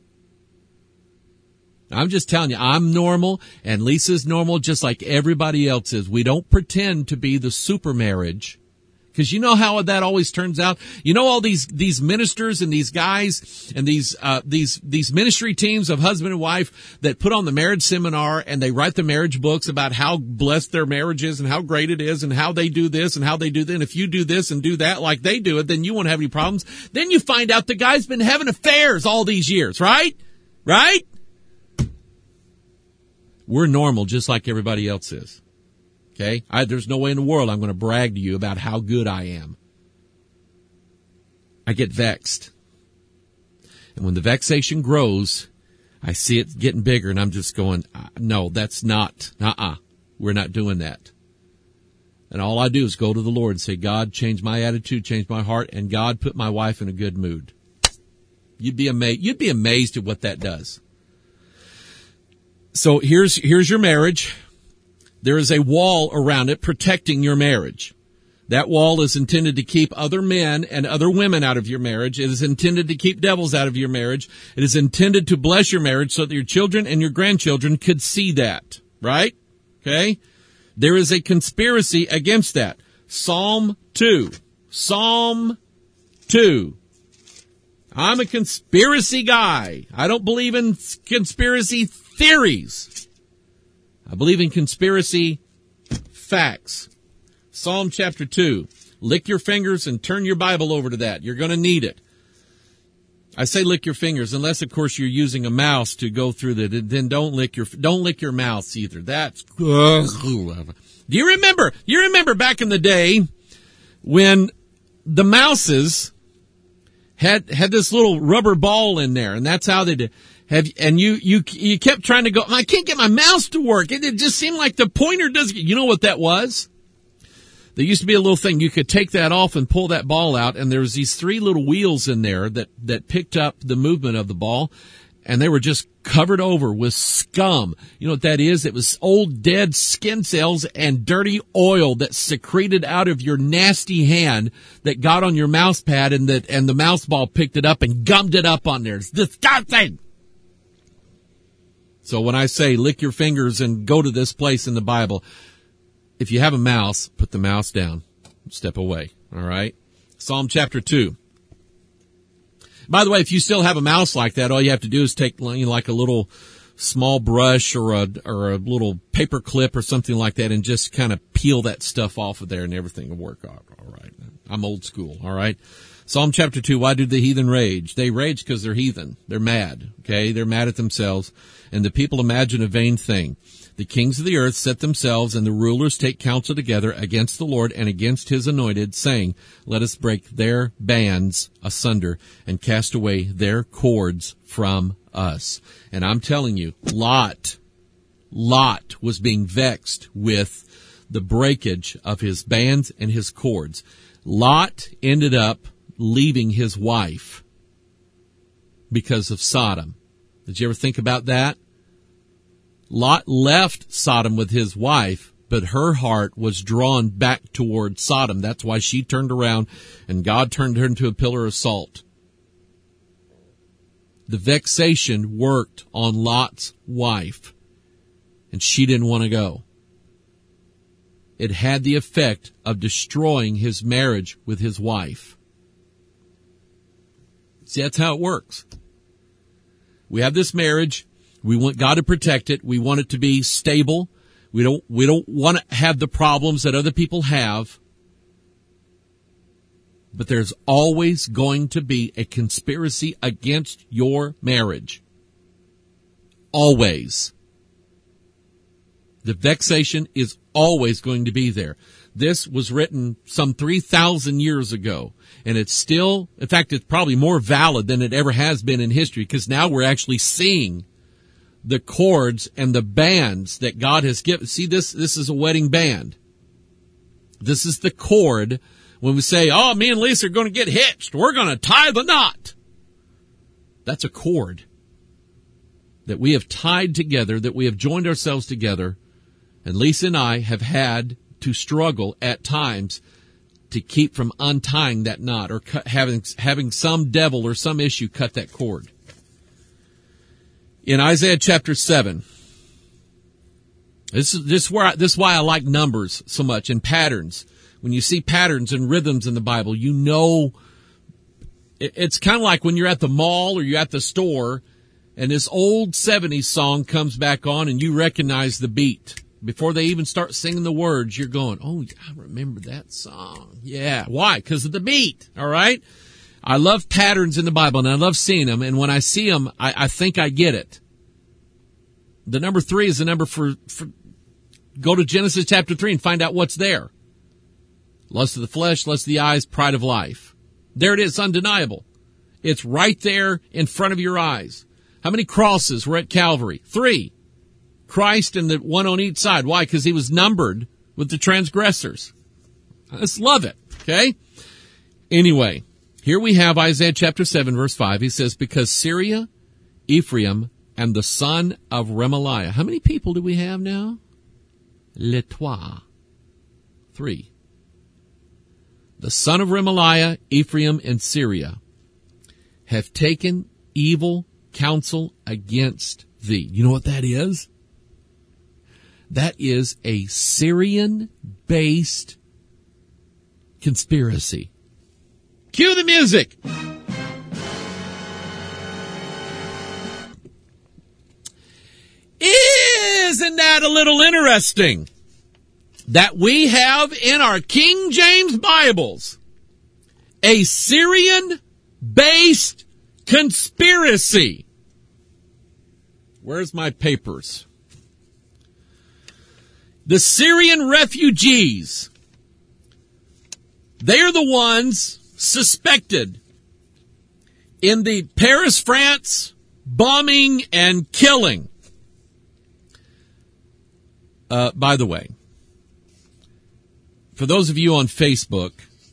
I'm just telling you, I'm normal, and Lisa's normal just like everybody else is. We don't pretend to be the super marriage. Because you know how that always turns out. You know all these these ministers and these guys and these uh these these ministry teams of husband and wife that put on the marriage seminar and they write the marriage books about how blessed their marriage is and how great it is and how they do this and how they do that. And if you do this and do that like they do it, then you won't have any problems. Then you find out the guy's been having affairs all these years, right? Right? We're normal just like everybody else is. Okay? I, there's no way in the world I'm going to brag to you about how good I am. I get vexed. And when the vexation grows, I see it getting bigger, and I'm just going, no, that's not, uh-uh, we're not doing that. And all I do is go to the Lord and say, God, change my attitude, change my heart, and God, put my wife in a good mood. You'd be amazed, you'd be amazed at what that does. So here's, here's your marriage. There is a wall around it protecting your marriage. That wall is intended to keep other men and other women out of your marriage. It is intended to keep devils out of your marriage. It is intended to bless your marriage so that your children and your grandchildren could see that, right? Okay? There is a conspiracy against that. Psalm two. Psalm two. I'm a conspiracy guy. I don't believe in conspiracy theories. I believe in conspiracy facts. Psalm chapter two. Lick your fingers and turn your Bible over to that. You're going to need it. I say lick your fingers, unless, of course, you're using a mouse to go through the, then don't lick your, don't lick your mouth either. That's, do you remember, you remember back in the day when the mouses had, had this little rubber ball in there, and that's how they did. Have, and you, you, you kept trying to go, I can't get my mouse to work. It, it just seemed like the pointer doesn't, you know what that was? There used to be a little thing. You could take that off and pull that ball out, and there was these three little wheels in there that, that picked up the movement of the ball, and they were just covered over with scum. You know what that is? It was old dead skin cells and dirty oil that secreted out of your nasty hand that got on your mouse pad, and that, and the mouse ball picked it up and gummed it up on there. It's disgusting! So when I say lick your fingers and go to this place in the Bible, if you have a mouse, put the mouse down. Step away. All right? Psalm chapter two. By the way, if you still have a mouse like that, all you have to do is take, you know, like a little small brush or a, or a little paper clip or something like that and just kind of peel that stuff off of there and everything will work out. All right. I'm old school. All right. Psalm chapter two. Why do the heathen rage? They rage because they're heathen. They're mad. Okay. They're mad at themselves, and the people imagine a vain thing. The kings of the earth set themselves, and the rulers take counsel together against the Lord and against his anointed, saying, let us break their bands asunder and cast away their cords from us. And I'm telling you, Lot, Lot was being vexed with the breakage of his bands and his cords. Lot ended up leaving his wife because of Sodom. Did you ever think about that? Lot left Sodom with his wife, but her heart was drawn back toward Sodom. That's why she turned around, and God turned her into a pillar of salt. The vexation worked on Lot's wife, and she didn't want to go. It had the effect of destroying his marriage with his wife. See, that's how it works. We have this marriage. We want God to protect it. We want it to be stable. We don't, we don't want to have the problems that other people have. But there's always going to be a conspiracy against your marriage. Always. The vexation is always going to be there. This was written some three thousand years ago, and it's still, in fact, it's probably more valid than it ever has been in history, because now we're actually seeing the cords and the bands that God has given. See, this, this is a wedding band. This is the cord. When we say, oh, me and Lisa are going to get hitched, we're going to tie the knot. That's a cord that we have tied together, that we have joined ourselves together. And Lisa and I have had to struggle at times to keep from untying that knot, or cut, having, having some devil or some issue cut that cord. In Isaiah chapter seven, this is, this, is where I, this is why I like numbers so much, and patterns. When you see patterns and rhythms in the Bible, you know, it, it's kind of like when you're at the mall or you're at the store and this old seventies song comes back on and you recognize the beat. Before they even start singing the words, you're going, oh, I remember that song. Yeah. Why? Because of the beat. All right. I love patterns in the Bible, and I love seeing them. And when I see them, I, I think I get it. The number three is the number for, for, go to Genesis chapter three and find out what's there. Lust of the flesh, lust of the eyes, pride of life. There it is, undeniable. It's right there in front of your eyes. How many crosses were at Calvary? Three. Christ and the one on each side. Why? Because he was numbered with the transgressors. I just love it. Okay? Anyway. Here we have Isaiah chapter seven, verse five. He says, because Syria, Ephraim, and the son of Remaliah. How many people do we have now? Le trois. Three. The son of Remaliah, Ephraim, and Syria have taken evil counsel against thee. You know what that is? That is a Syrian-based conspiracy. Cue the music. Isn't find that a little interesting that we have in our King James Bibles a Syrian-based conspiracy. Where's my papers? The Syrian refugees, they're the ones suspected in the Paris, France bombing and killing. Uh, by the way, for those of you on Facebook,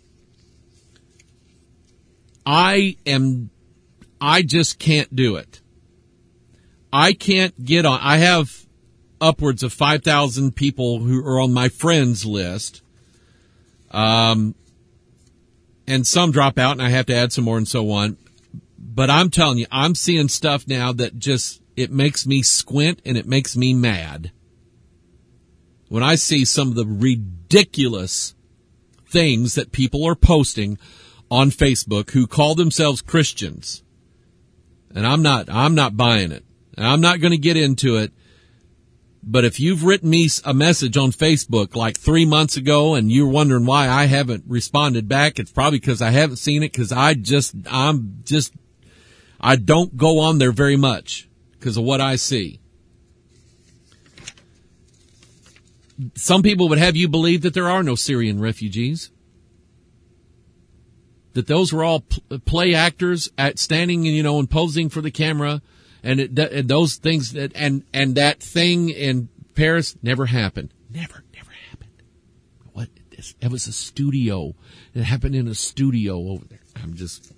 I am, I just can't do it. I can't get on. I have upwards of five thousand people who are on my friends list. Um, and some drop out and I have to add some more and so on. But I'm telling you, I'm seeing stuff now that just, it makes me squint and it makes me mad. When I see some of the ridiculous things that people are posting on Facebook who call themselves Christians. And I'm not, I'm not buying it. And I'm not going to get into it. But if you've written me a message on Facebook like three months ago and you're wondering why I haven't responded back, it's probably because I haven't seen it, because I just, I'm just, I don't go on there very much because of what I see. Some people would have you believe that there are no Syrian refugees. That those were all play actors at standing, you know, and posing for the camera. And, it, and those things that, and, and that thing in Paris never happened. Never, never happened. What? It was a studio. It happened in a studio over there. I'm just,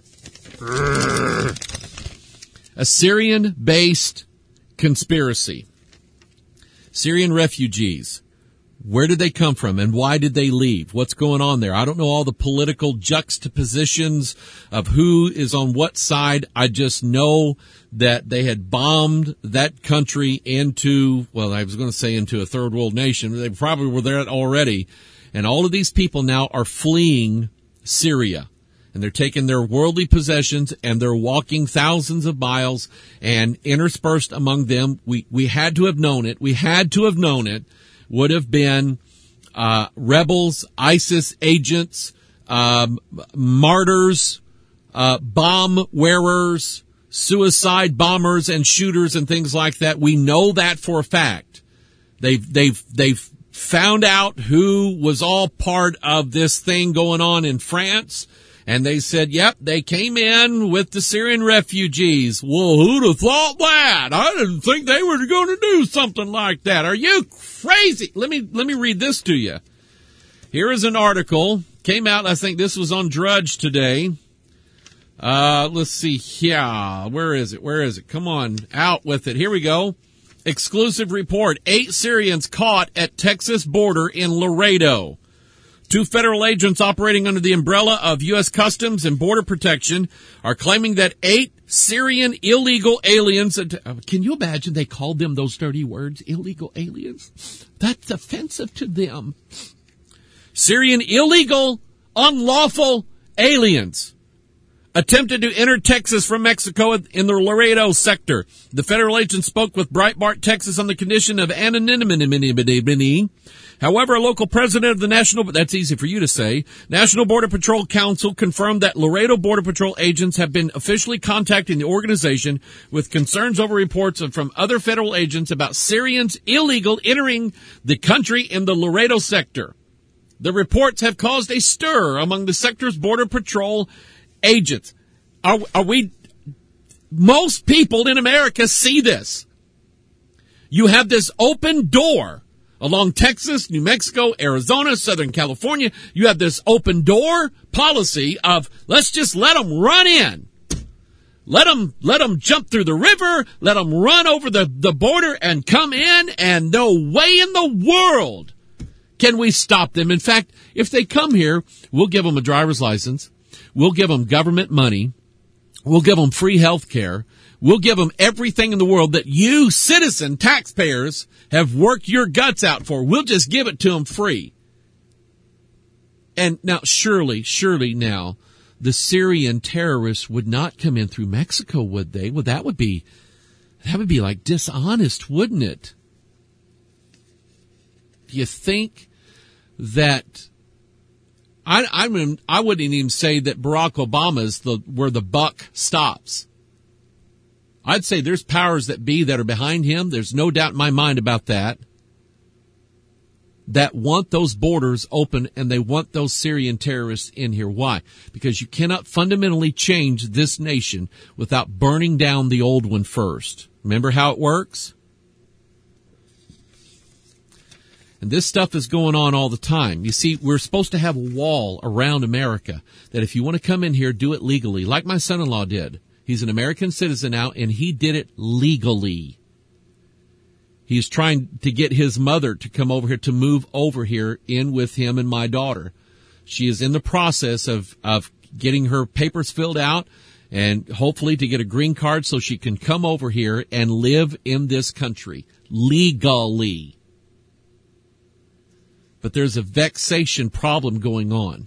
a Syrian-based conspiracy. Syrian refugees. Where did they come from and why did they leave? What's going on there? I don't know all the political juxtapositions of who is on what side. I just know that they had bombed that country into, well, I was going to say into a third world nation. They probably were there already. And all of these people now are fleeing Syria. And they're taking their worldly possessions and they're walking thousands of miles, and interspersed among them, we, we had to have known it. We had to have known it. Would have been uh rebels, ISIS agents, um, martyrs, uh bomb wearers, suicide bombers and shooters and things like that. We know that for a fact. They've they've they've found out who was all part of this thing going on in France. And they said, yep, they came in with the Syrian refugees. Well, who'd have thought that? I didn't think they were going to do something like that. Are you crazy? Let me, let me read this to you. Here is an article. Came out, I think this was on Drudge today. Uh, let's see. Yeah, where is it? Where is it? Come on, out with it. Here we go. Exclusive report. Eight Syrians caught at Texas border in Laredo. Two federal agents operating under the umbrella of U S Customs and Border Protection are claiming that eight Syrian illegal aliens, can you imagine they called them those dirty words, illegal aliens? That's offensive to them. Syrian illegal, unlawful aliens attempted to enter Texas from Mexico in the Laredo sector. The federal agent spoke with Breitbart, Texas on the condition of anonymity. However, a local president of the National, that's easy for you to say, National Border Patrol Council confirmed that Laredo Border Patrol agents have been officially contacting the organization with concerns over reports of, from other federal agents about Syrians illegal entering the country in the Laredo sector. The reports have caused a stir among the sector's Border Patrol agents. Are, are we, most people in America see this. You have this open door along Texas, New Mexico, Arizona, Southern California. You have this open door policy of let's just let them run in. Let them, let them jump through the river. Let them run over the, the border and come in, and no way in the world can we stop them. In fact, if they come here, we'll give them a driver's license. We'll give them government money. We'll give them free health care. We'll give them everything in the world that you, citizen taxpayers, have worked your guts out for. We'll just give it to them free. And now, surely, surely now, the Syrian terrorists would not come in through Mexico, would they? Well, that would be, that would be like dishonest, wouldn't it? Do you think that I I mean I wouldn't even say that Barack Obama's the where the buck stops. I'd say there's powers that be that are behind him. There's no doubt in my mind about that. That want those borders open and they want those Syrian terrorists in here. Why? Because you cannot fundamentally change this nation without burning down the old one first. Remember how it works? And this stuff is going on all the time. You see, we're supposed to have a wall around America that if you want to come in here, do it legally, like my son-in-law did. He's an American citizen now, and he did it legally. He's trying to get his mother to come over here, to move over here in with him and my daughter. She is in the process of, of getting her papers filled out and hopefully to get a green card so she can come over here and live in this country legally. But there's a vexation problem going on.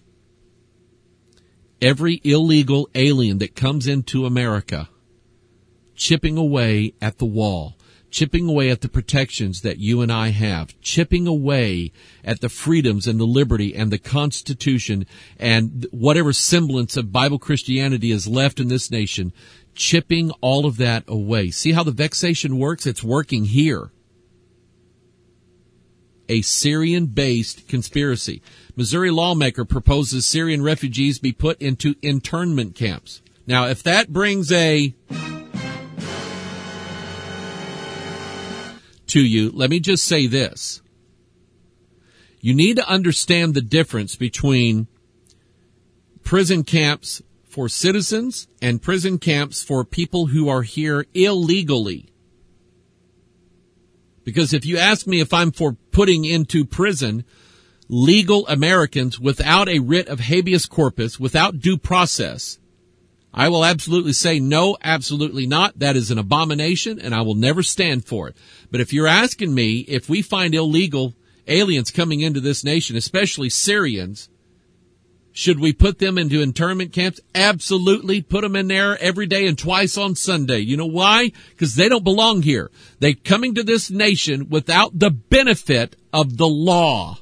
Every illegal alien that comes into America, chipping away at the wall, chipping away at the protections that you and I have, chipping away at the freedoms and the liberty and the Constitution and whatever semblance of Bible Christianity is left in this nation, chipping all of that away. See how the vexation works? It's working here. A Syrian-based conspiracy. Missouri lawmaker proposes Syrian refugees be put into internment camps. Now, if that brings a to you, let me just say this. You need to understand the difference between prison camps for citizens and prison camps for people who are here illegally. Because if you ask me if I'm for putting into prison legal Americans without a writ of habeas corpus, without due process, I will absolutely say no, absolutely not. That is an abomination, and I will never stand for it. But if you're asking me if we find illegal aliens coming into this nation, especially Syrians, should we put them into internment camps? Absolutely. Put them in there every day and twice on Sunday. You know why? Because they don't belong here. They're coming to this nation without the benefit of the law.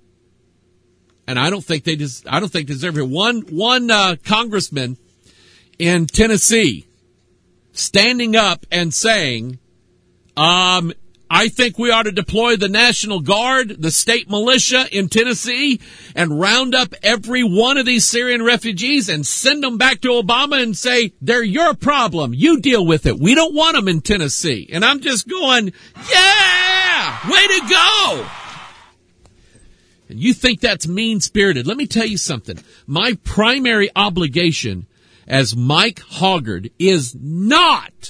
And I don't think they des- I don't think they deserve it. One, one, uh, congressman in Tennessee standing up and saying, um, I think we ought to deploy the National Guard, the state militia in Tennessee, and round up every one of these Syrian refugees and send them back to Obama and say, they're your problem. You deal with it. We don't want them in Tennessee. And I'm just going, yeah, way to go. And you think that's mean-spirited. Let me tell you something. My primary obligation as Mike Hoggard is not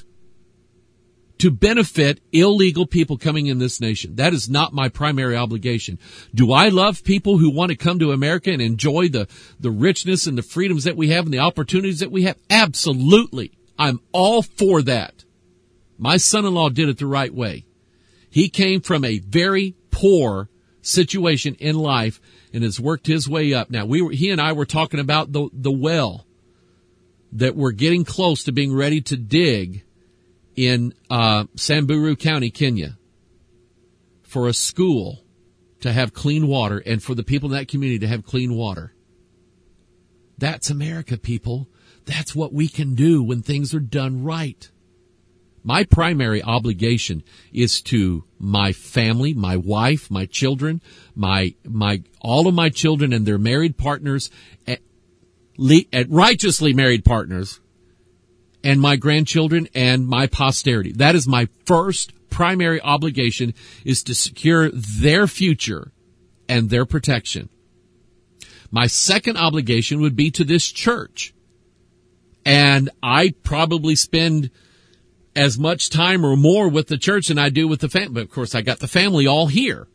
to benefit illegal people coming in this nation. That is not my primary obligation. Do I love people who want to come to America and enjoy the, the richness and the freedoms that we have and the opportunities that we have? Absolutely. I'm all for that. My son-in-law did it the right way. He came from a very poor situation in life and has worked his way up. Now, we were, he and I were talking about the, the well that we're getting close to being ready to dig in uh, Samburu County, Kenya, for a school to have clean water and for the people in that community to have clean water. That's America, people. That's what we can do when things are done right. My primary obligation is to my family, my wife, my children, my my all of my children and their married partners, at, at righteously married partners, and my grandchildren and my posterity. That is my first primary obligation, is to secure their future and their protection. My second obligation would be to this church. And I probably spend as much time or more with the church than I do with the family. But of course, I got the family all here.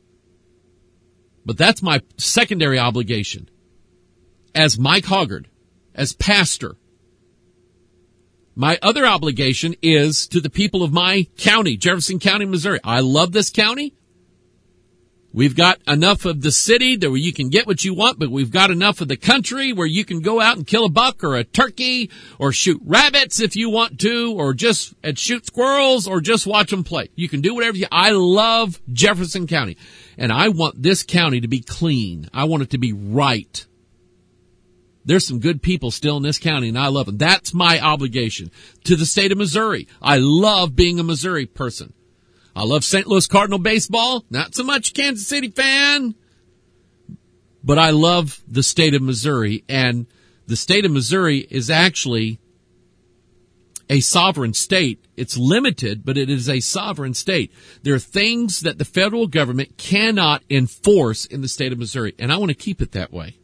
But that's my secondary obligation as Mike Hoggard, as pastor. My other obligation is to the people of my county, Jefferson County, Missouri. I love this county. We've got enough of the city that where you can get what you want, but we've got enough of the country where you can go out and kill a buck or a turkey or shoot rabbits if you want to, or just and shoot squirrels or just watch them play. You can do whatever you, I love Jefferson County, and I want this county to be clean. I want it to be right. There's some good people still in this county, and I love them. That's my obligation to the state of Missouri. I love being a Missouri person. I love Saint Louis Cardinal baseball. Not so much Kansas City fan. But I love the state of Missouri. And the state of Missouri is actually a sovereign state. It's limited, but it is a sovereign state. There are things that the federal government cannot enforce in the state of Missouri. And I want to keep it that way.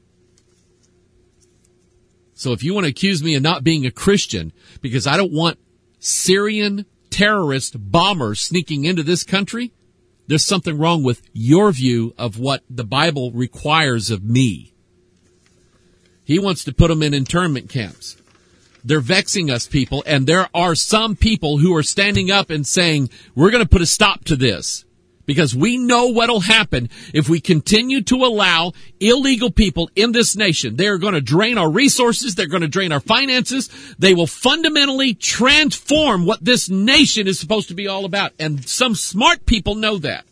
So if you want to accuse me of not being a Christian because I don't want Syrian terrorist bombers sneaking into this country, there's something wrong with your view of what the Bible requires of me. He wants to put them in internment camps. They're vexing us, people, and there are some people who are standing up and saying, we're going to put a stop to this. Because we know what'll happen if we continue to allow illegal people in this nation. They're going to drain our resources. They're going to drain our finances. They will fundamentally transform what this nation is supposed to be all about. And some smart people know that.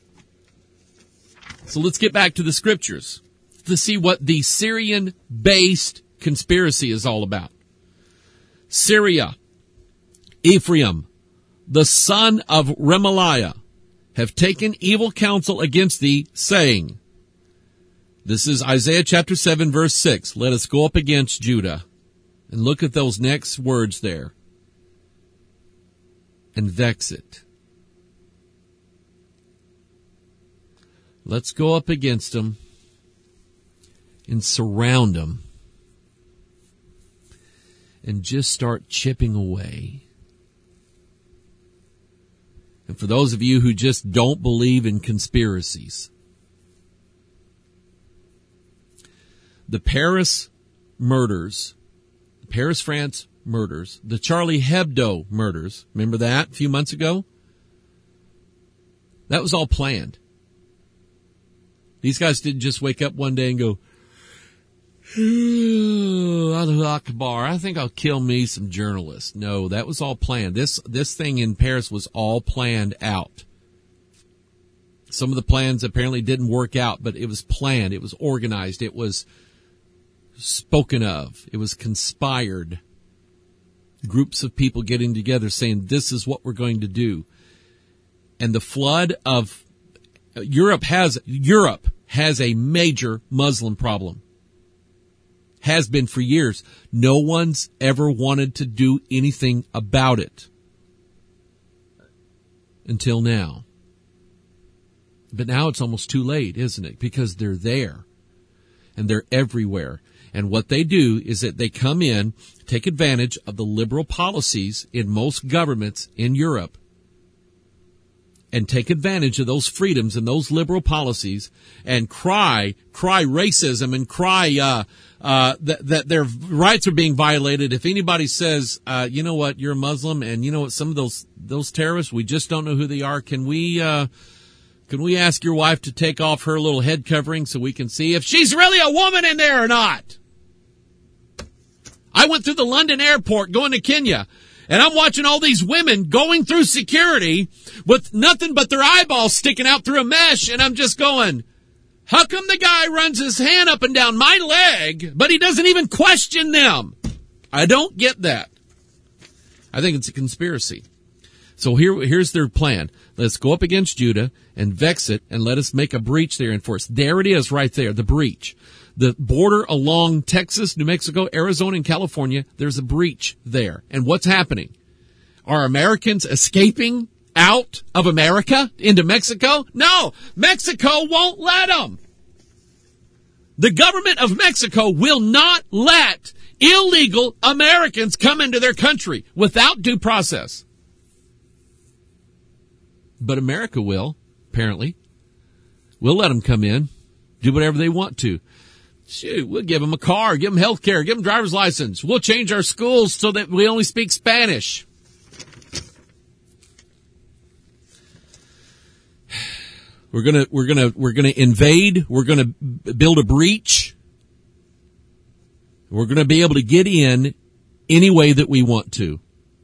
So let's get back to the scriptures to see what the Syrian-based conspiracy is all about. Syria, Ephraim, the son of Remaliah, have taken evil counsel against thee, saying, this is Isaiah chapter seven, verse six. Let us go up against Judah. And look at those next words there. And vex it. Let's go up against them and surround them. And just start chipping away. And for those of you who just don't believe in conspiracies, the Paris murders, the Paris, France murders, the Charlie Hebdo murders, remember that a few months ago? That was all planned. These guys didn't just wake up one day and go, Allahu Akbar, I think I'll kill me some journalists. No, that was all planned. This this thing in Paris was all planned out. Some of the plans apparently didn't work out, but it was planned. It was organized. It was spoken of. It was conspired. Groups of people getting together saying, this is what we're going to do. And the flood of Europe has Europe has a major Muslim problem. Has been for years. No one's ever wanted to do anything about it. Until now. But now it's almost too late, isn't it? Because they're there. And they're everywhere. And what they do is that they come in, take advantage of the liberal policies in most governments in Europe, and take advantage of those freedoms and those liberal policies and cry, cry racism and cry uh, uh, that, that their rights are being violated. If anybody says, uh, you know what, you're a Muslim, and you know what, some of those those terrorists, we just don't know who they are. Can we uh, can we ask your wife to take off her little head covering so we can see if she's really a woman in there or not? I went through the London airport going to Kenya. And I'm watching all these women going through security with nothing but their eyeballs sticking out through a mesh. And I'm just going, how come the guy runs his hand up and down my leg, but he doesn't even question them? I don't get that. I think it's a conspiracy. So here, here's their plan. Let's go up against Judah and vex it, and let us make a breach there and force. There it is right there, the breach. The border along Texas, New Mexico, Arizona, and California, there's a breach there. And what's happening? Are Americans escaping out of America into Mexico? No, Mexico won't let them. The government of Mexico will not let illegal Americans come into their country without due process. But America will, apparently. We'll let them come in, do whatever they want to. Shoot, we'll give them a car, give them health care, give them driver's license. We'll change our schools so that we only speak Spanish. We're gonna, we're gonna, we're gonna invade. We're gonna build a breach. We're gonna be able to get in any way that we want to.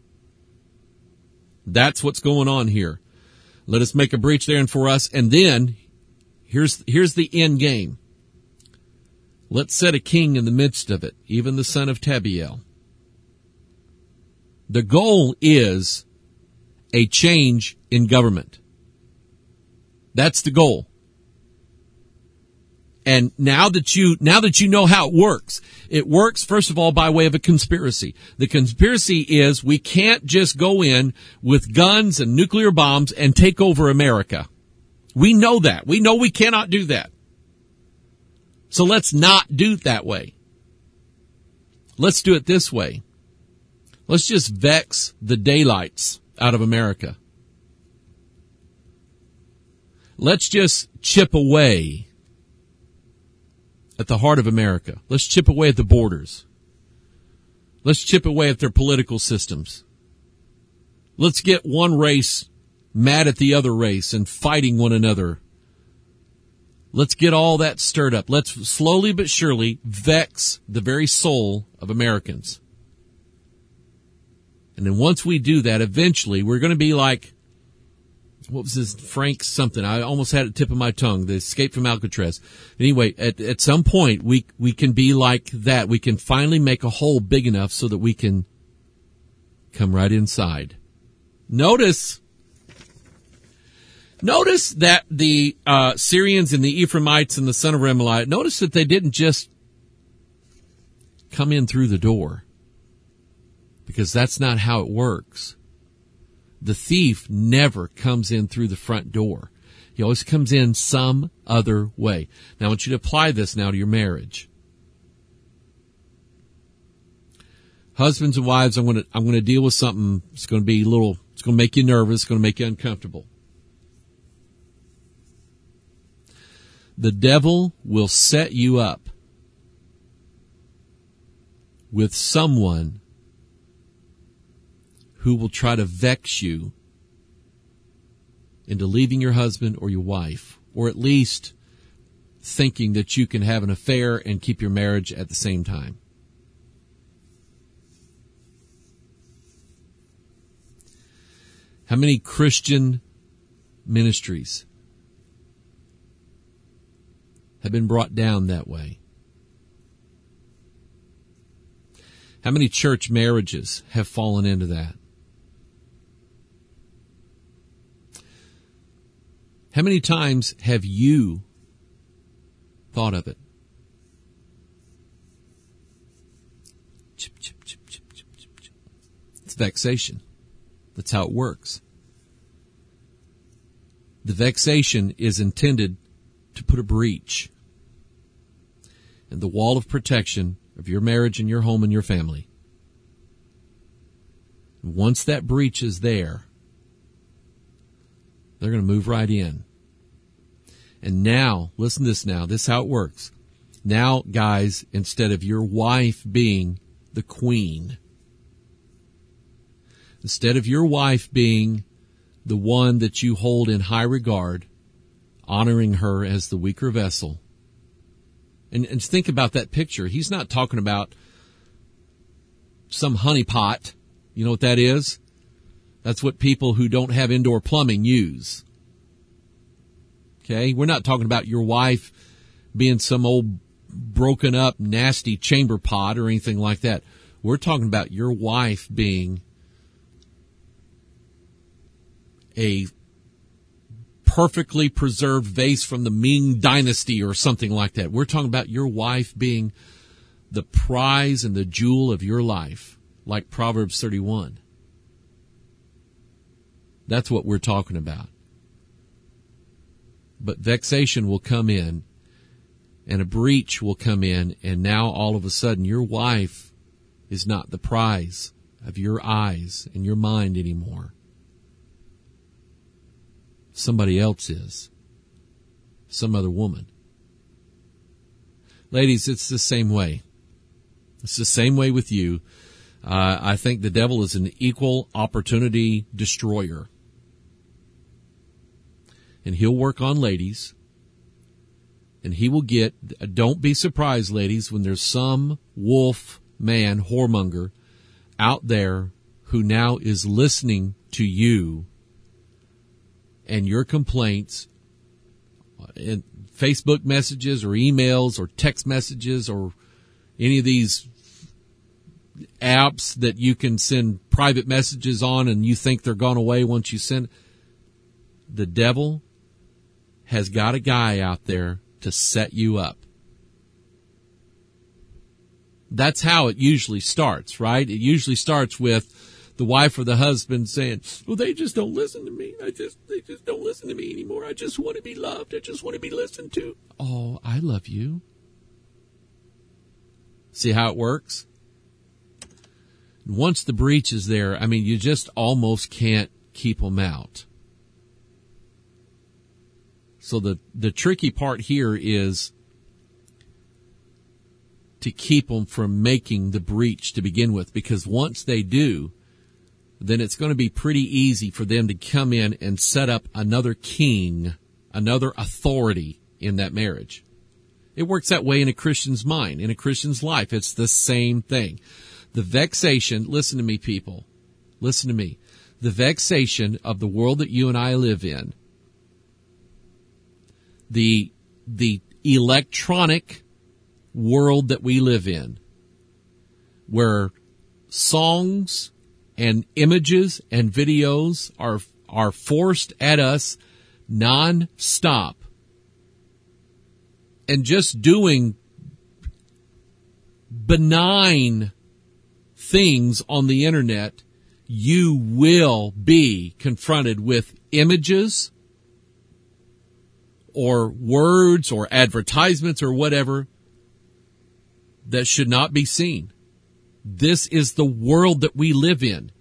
That's what's going on here. Let us make a breach there and for us. And then here's, here's the end game. Let's set a king in the midst of it, even the son of Tabiel. The goal is a change in government. That's the goal. And now that you, now that you know how it works, it works, first of all, by way of a conspiracy. The conspiracy is we can't just go in with guns and nuclear bombs and take over America. We know that. We know we cannot do that. So let's not do it that way. Let's do it this way. Let's just vex the daylights out of America. Let's just chip away at the heart of America. Let's chip away at the borders. Let's chip away at their political systems. Let's get one race mad at the other race and fighting one another. Let's get all that stirred up. Let's slowly but surely vex the very soul of Americans. And then once we do that, eventually we're going to be like, what was this, Frank something? I almost had it tip of my tongue, the Escape from Alcatraz. Anyway, at, at some point, we, we can be like that. We can finally make a hole big enough so that we can come right inside. Notice, notice that the uh, Syrians and the Ephraimites and the son of Remaliah, notice that they didn't just come in through the door, because that's not how it works. The thief never comes in through the front door. He always comes in some other way. Now I want you to apply this now to your marriage. Husbands and wives, I'm going to, I'm going to deal with something. It's going to be a little, it's going to make you nervous. It's going to make you uncomfortable. The devil will set you up with someone who will try to vex you into leaving your husband or your wife, or at least thinking that you can have an affair and keep your marriage at the same time. How many Christian ministries have been brought down that way? How many church marriages have fallen into that? How many times have you thought of it? Chip, chip, chip, chip, chip, chip, chip. It's vexation. That's how it works. The vexation is intended to put a breach in the wall of protection of your marriage and your home and your family. Once that breach is there, they're going to move right in. And now, listen to this now. This is how it works. Now, guys, instead of your wife being the queen, instead of your wife being the one that you hold in high regard, honoring her as the weaker vessel, and, and think about that picture. He's not talking about some honeypot. You know what that is? That's what people who don't have indoor plumbing use. Okay? We're not talking about your wife being some old broken up, nasty chamber pot or anything like that. We're talking about your wife being a perfectly preserved vase from the Ming Dynasty or something like that. We're talking about your wife being the prize and the jewel of your life, like Proverbs thirty-one. That's what we're talking about. But vexation will come in, and a breach will come in, and now all of a sudden your wife is not the prize of your eyes and your mind anymore. Somebody else is. Some other woman. Ladies, it's the same way. It's the same way with you. Uh, I think the devil is an equal opportunity destroyer. and he'll work on ladies. And he will get, don't be surprised, ladies, when there's some wolf man, whoremonger, out there who now is listening to you and your complaints in Facebook messages or emails or text messages or any of these apps that you can send private messages on and you think they're gone away once you send. The devil has got a guy out there to set you up. That's how it usually starts, right? It usually starts with the wife or the husband saying, well, they just don't listen to me. I just, they just don't listen to me anymore. I just want to be loved. I just want to be listened to. Oh, I love you. See how it works? Once the breach is there, I mean, you just almost can't keep them out. So the, the tricky part here is to keep them from making the breach to begin with, because once they do, then it's going to be pretty easy for them to come in and set up another king, another authority in that marriage. It works that way in a Christian's mind, in a Christian's life. It's the same thing. The vexation, listen to me, people, listen to me. The vexation of the world that you and I live in, the, the electronic world that we live in, where songs and images and videos are, are forced at us non-stop. And just doing benign things on the internet, you will be confronted with images or words or advertisements or whatever that should not be seen. This is the world that we live in.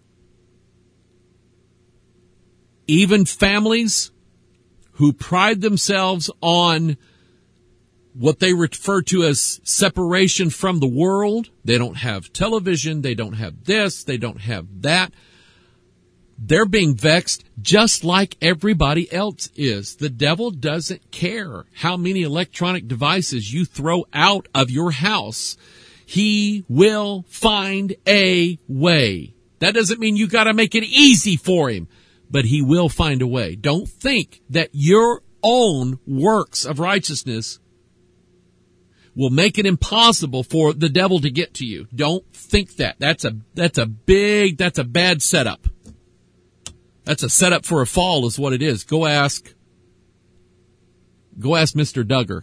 Even families who pride themselves on what they refer to as separation from the world. They don't have television. They don't have this. They don't have that. They're being vexed just like everybody else is. The devil doesn't care how many electronic devices you throw out of your house. He will find a way. That doesn't mean you got to make it easy for him, but he will find a way. Don't think that your own works of righteousness will make it impossible for the devil to get to you. Don't think that. That's a, that's a big, that's a bad setup. That's a setup for a fall is what it is. Go ask, go ask Mister Duggar.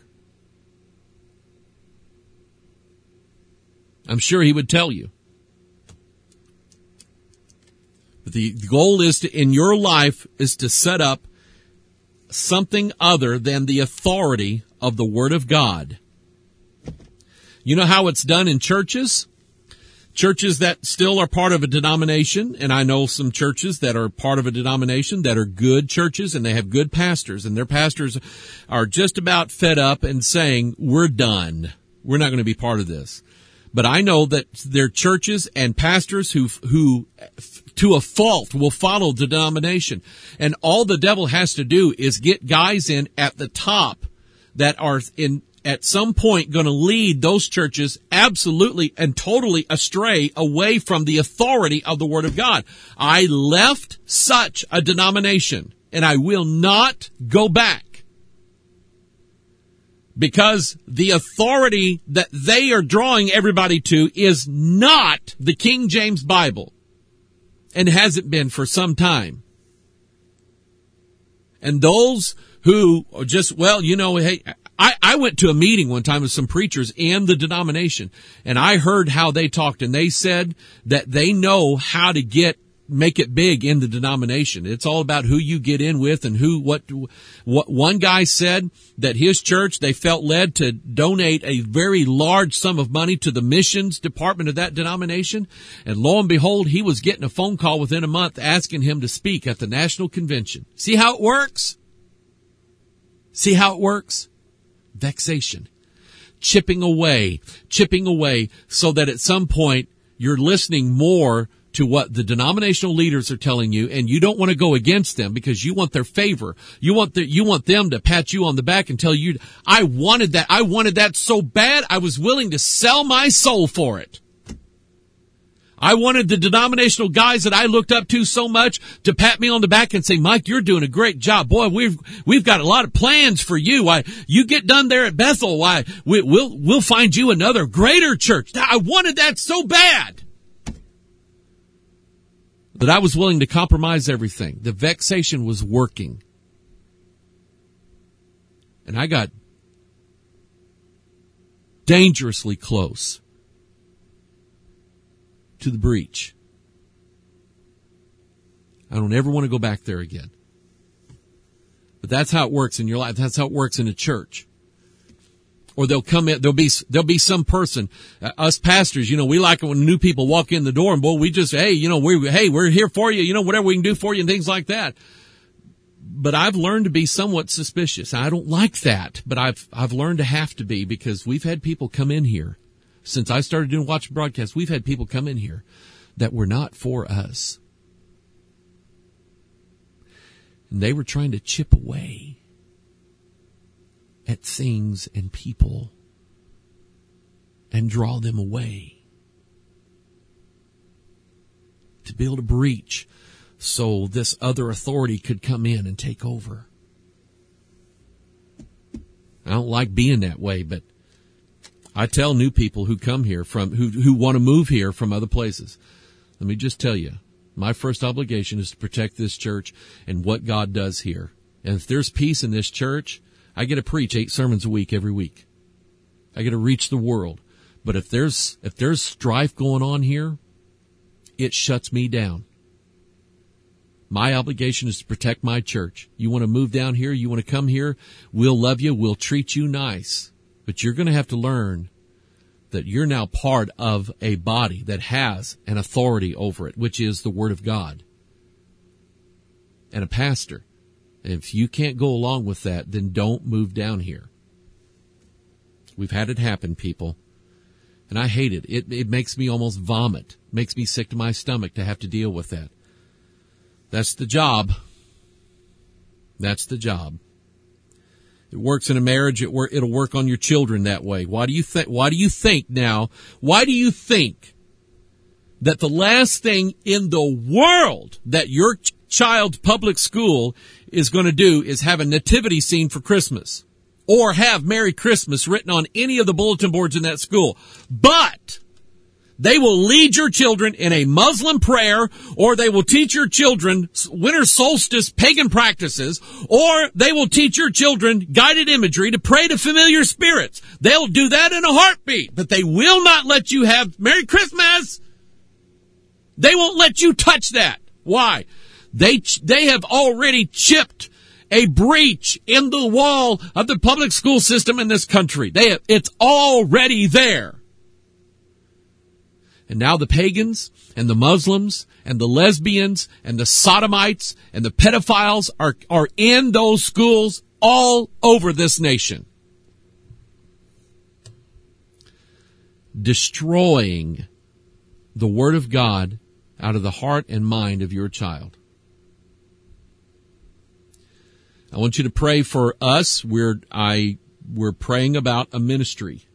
I'm sure he would tell you. But the goal is to, in your life, is to set up something other than the authority of the Word of God. You know how it's done in churches? Churches that still are part of a denomination, and I know some churches that are part of a denomination that are good churches, and they have good pastors, and their pastors are just about fed up and saying, we're done. We're not going to be part of this. But I know that there are churches and pastors who, who, to a fault, will follow the denomination. And all the devil has to do is get guys in at the top that are in, at some point going to lead those churches absolutely and totally astray away from the authority of the Word of God. I left such a denomination, and I will not go back. Because the authority that they are drawing everybody to is not the King James Bible, and hasn't been for some time. And those who are just, well, you know, hey, I, I went to a meeting one time with some preachers in the denomination, and I heard how they talked, and they said that they know how to get make it big in the denomination. It's all about who you get in with and who, what, what one guy said that his church, they felt led to donate a very large sum of money to the missions department of that denomination. And lo and behold, he was getting a phone call within a month asking him to speak at the national convention. See how it works? See how it works? Vexation. Chipping away, chipping away so that at some point you're listening more to what the denominational leaders are telling you, and you don't want to go against them because you want their favor. You want the, you want them to pat you on the back and tell you, I wanted that. I wanted that so bad, I was willing to sell my soul for it. I wanted the denominational guys that I looked up to so much to pat me on the back and say, Mike, you're doing a great job. Boy, we've, we've got a lot of plans for you. Why, you get done there at Bethel. Why, we, we'll, we'll find you another greater church. I wanted that so bad that I was willing to compromise everything. The vexation was working. And I got dangerously close to the breach. I don't ever want to go back there again. But that's how it works in your life. That's how it works in a church. Or they'll come in, there'll be, there'll be some person, uh, us pastors, you know, we like it when new people walk in the door and boy, we just, hey, you know, we, hey, we're here for you, you know, whatever we can do for you and things like that. But I've learned to be somewhat suspicious. I don't like that, but I've, I've learned to have to be because we've had people come in here. Since I started doing watch broadcasts, we've had people come in here that were not for us. And they were trying to chip away at things and people and draw them away to build a breach so this other authority could come in and take over. I don't like being that way, but I tell new people who come here from, who, who want to move here from other places, let me just tell you, my first obligation is to protect this church and what God does here. And if there's peace in this church, I get to preach eight sermons a week every week. I get to reach the world. But if there's, if there's strife going on here, it shuts me down. My obligation is to protect my church. You want to move down here? You want to come here? We'll love you. We'll treat you nice. But you're going to have to learn that you're now part of a body that has an authority over it, which is the Word of God. And a pastor. And if you can't go along with that, then don't move down here. We've had it happen, people. And I hate it. It, it makes me almost vomit. It makes me sick to my stomach to have to deal with that. That's the job. That's the job. It works in a marriage. It wor- it'll work on your children that way. Why do you think, why do you think now, why do you think that the last thing in the world that your ch- child's public school is going to do is have a nativity scene for Christmas or have Merry Christmas written on any of the bulletin boards in that school? But they will lead your children in a Muslim prayer, or they will teach your children winter solstice pagan practices, or they will teach your children guided imagery to pray to familiar spirits. They'll do that in a heartbeat, but they will not let you have Merry Christmas. They won't let you touch that. Why? They, they have already chipped a breach in the wall of the public school system in this country. They have, it's already there. And now the pagans and the Muslims and the lesbians and the sodomites and the pedophiles are, are in those schools all over this nation. Destroying the Word of God out of the heart and mind of your child. I want you to pray for us. We're, I, we're praying about a ministry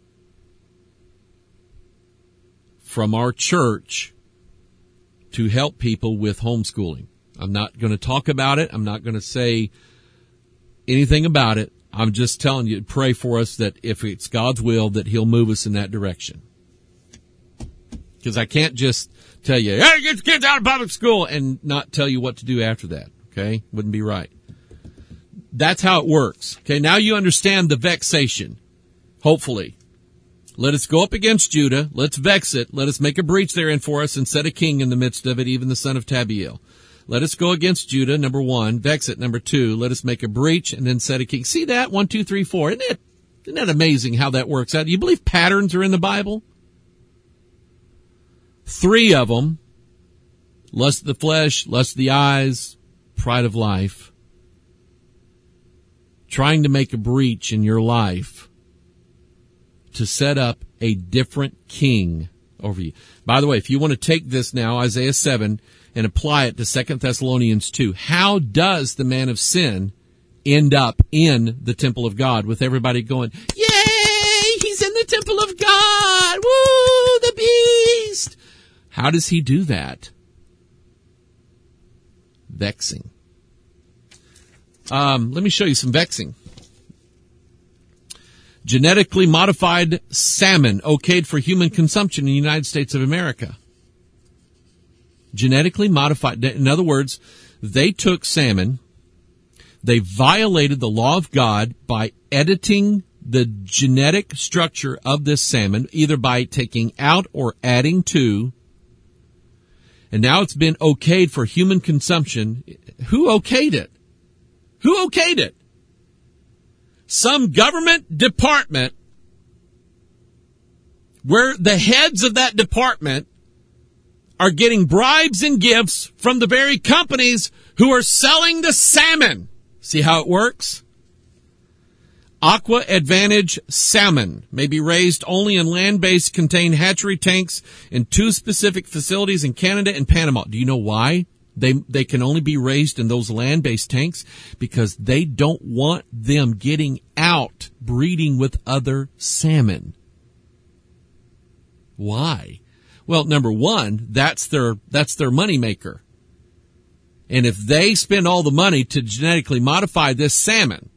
from our church to help people with homeschooling. I'm not going to talk about it. I'm not going to say anything about it. I'm just telling you to pray for us that if it's God's will, that He'll move us in that direction. Because I can't just tell you, hey, get your kids out of public school and not tell you what to do after that. Okay? Wouldn't be right. That's how it works. Okay, now you understand the vexation. Hopefully. Let us go up against Judah. Let's vex it. Let us make a breach therein for us and set a king in the midst of it, even the son of Tabiel. Let us go against Judah, number one. Vex it, number two. Let us make a breach and then set a king. See that? One, two, three, four. Isn't it, isn't that amazing how that works out? Do you believe patterns are in the Bible? Three of them. Lust of the flesh, lust of the eyes, pride of life. Trying to make a breach in your life to set up a different king over you. By the way, if you want to take this now, Isaiah seven, and apply it to Second Thessalonians two, how does the man of sin end up in the temple of God with everybody going, yay, he's in the temple of God, woo, the beast? How does he do that? Vexing. Um, let me show you some vexing. Genetically modified salmon okayed for human consumption in the United States of America. Genetically modified, in other words, they took salmon, they violated the law of God by editing the genetic structure of this salmon, either by taking out or adding to, and now it's been okayed for human consumption. Who okayed it? Who okayed it? Some government department where the heads of that department are getting bribes and gifts from the very companies who are selling the salmon. See how it works? Aqua Advantage salmon may be raised only in land-based contained hatchery tanks in two specific facilities in Canada and Panama. Do you know why they they can only be raised in those land-based tanks? Because they don't want them getting out breeding with other salmon. Why? Well, number one, that's their that's their moneymaker. And if they spend all the money to genetically modify this salmon,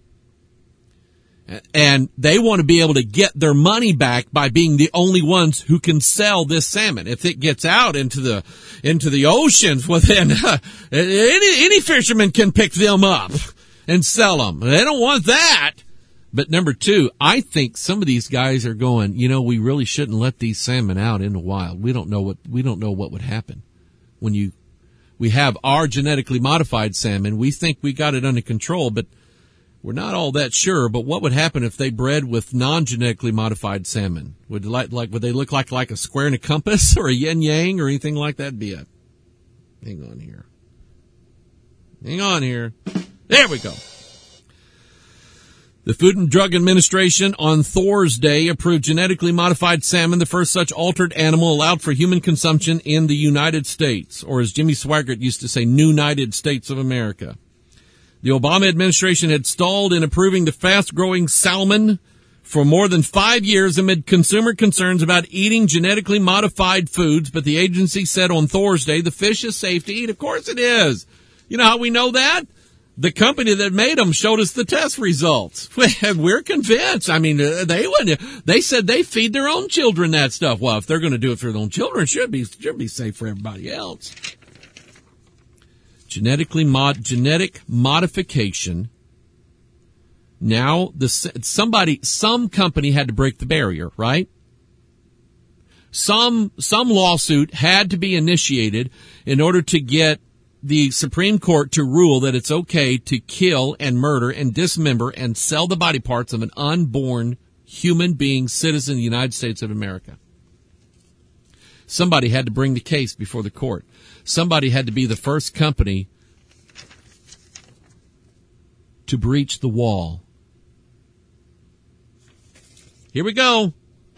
and they want to be able to get their money back by being the only ones who can sell this salmon. If it gets out into the into the oceans, well then uh, any any fisherman can pick them up and sell them. They don't want that. But number two, I think some of these guys are going, you know, we really shouldn't let these salmon out in the wild. We don't know what we don't know what would happen when you we have our genetically modified salmon. We think we got it under control, but we're not all that sure. But what would happen if they bred with non-genetically modified salmon? Would like like would they look like like a square and a compass or a yin yang or anything like that? Be a hang on here, hang on here. There we go. The Food and Drug Administration on Thursday approved genetically modified salmon, the first such altered animal allowed for human consumption in the United States, or as Jimmy Swaggart used to say, New-United States of America. The Obama administration had stalled in approving the fast-growing salmon for more than five years amid consumer concerns about eating genetically modified foods, but the agency said on Thursday the fish is safe to eat. Of course it is. You know how we know that? The company that made them showed us the test results. We're convinced. I mean, they wouldn't. They said they feed their own children that stuff. Well, if they're going to do it for their own children, it should be should be safe for everybody else. Genetically mod genetic modification. Now, the somebody, some company had to break the barrier, right? Some some lawsuit had to be initiated in order to get the Supreme Court to rule that it's okay to kill and murder and dismember and sell the body parts of an unborn human being, citizen of the United States of America. Somebody had to bring the case before the court. Somebody had to be the first company to breach the wall. Here we go.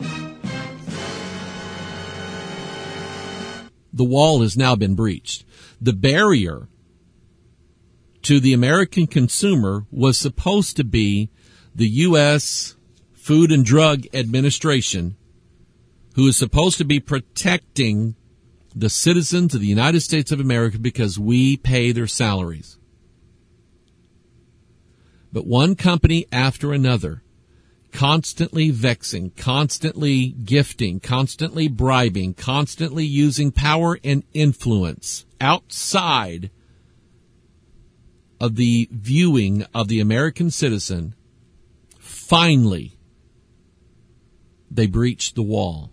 The wall has now been breached. The barrier to the American consumer was supposed to be the U S Food and Drug Administration, who is supposed to be protecting the citizens of the United States of America because we pay their salaries. But one company after another, constantly vexing, constantly gifting, constantly bribing, constantly using power and influence outside of the viewing of the American citizen, finally, they breached the wall.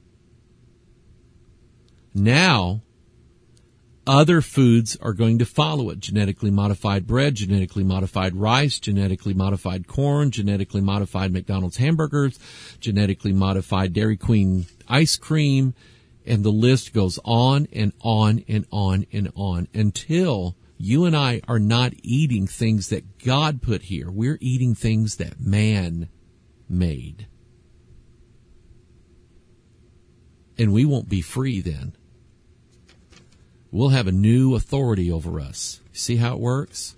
Now, other foods are going to follow it. Genetically modified bread, genetically modified rice, genetically modified corn, genetically modified McDonald's hamburgers, genetically modified Dairy Queen ice cream, and the list goes on and on and on and on until you and I are not eating things that God put here. We're eating things that man made. And we won't be free then. We'll have a new authority over us. See how it works?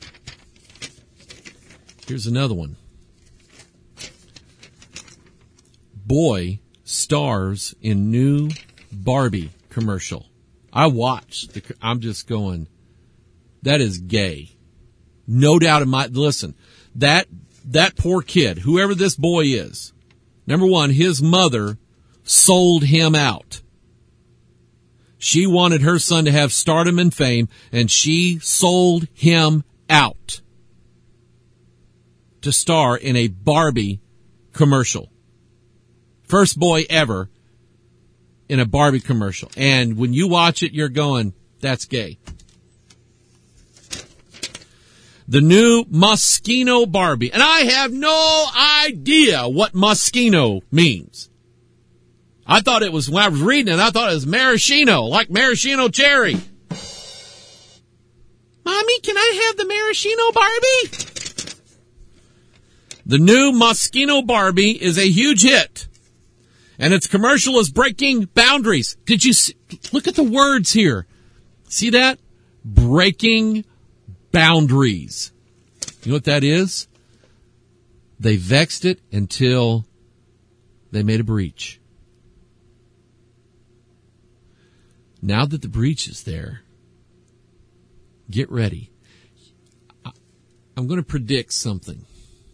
Here's another one. Boy stars in new Barbie commercial. I watched. The, I'm just going, that is gay. No doubt in my, listen, that, that poor kid, whoever this boy is, number one, his mother sold him out. She wanted her son to have stardom and fame, and she sold him out to star in a Barbie commercial. First boy ever in a Barbie commercial. And when you watch it, you're going, that's gay. The new Moschino Barbie. And I have no idea what Moschino means. I thought it was, when I was reading it, I thought it was maraschino, like maraschino cherry. Mommy, can I have the maraschino Barbie? The new Moschino Barbie is a huge hit. And its commercial is breaking boundaries. Did you see? Look at the words here. See that? Breaking boundaries. You know what that is? They vexed it until they made a breach. Now that the breach is there, get ready. I'm going to predict something.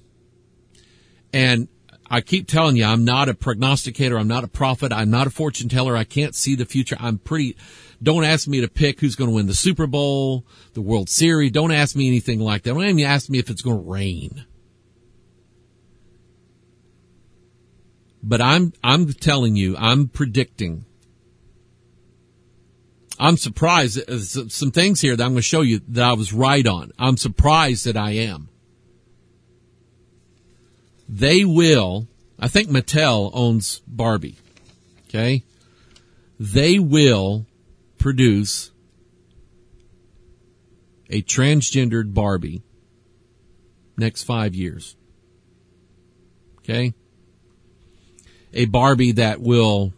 And I keep telling you, I'm not a prognosticator. I'm not a prophet. I'm not a fortune teller. I can't see the future. I'm pretty, don't ask me to pick who's going to win the Super Bowl, the World Series. Don't ask me anything like that. Don't even ask me if it's going to rain. But I'm, I'm telling you, I'm predicting. I'm surprised. Some things here that I'm going to show you that I was right on. I'm surprised that I am. They will, I think Mattel owns Barbie, okay? They will produce a transgendered Barbie next five years, okay? A Barbie that will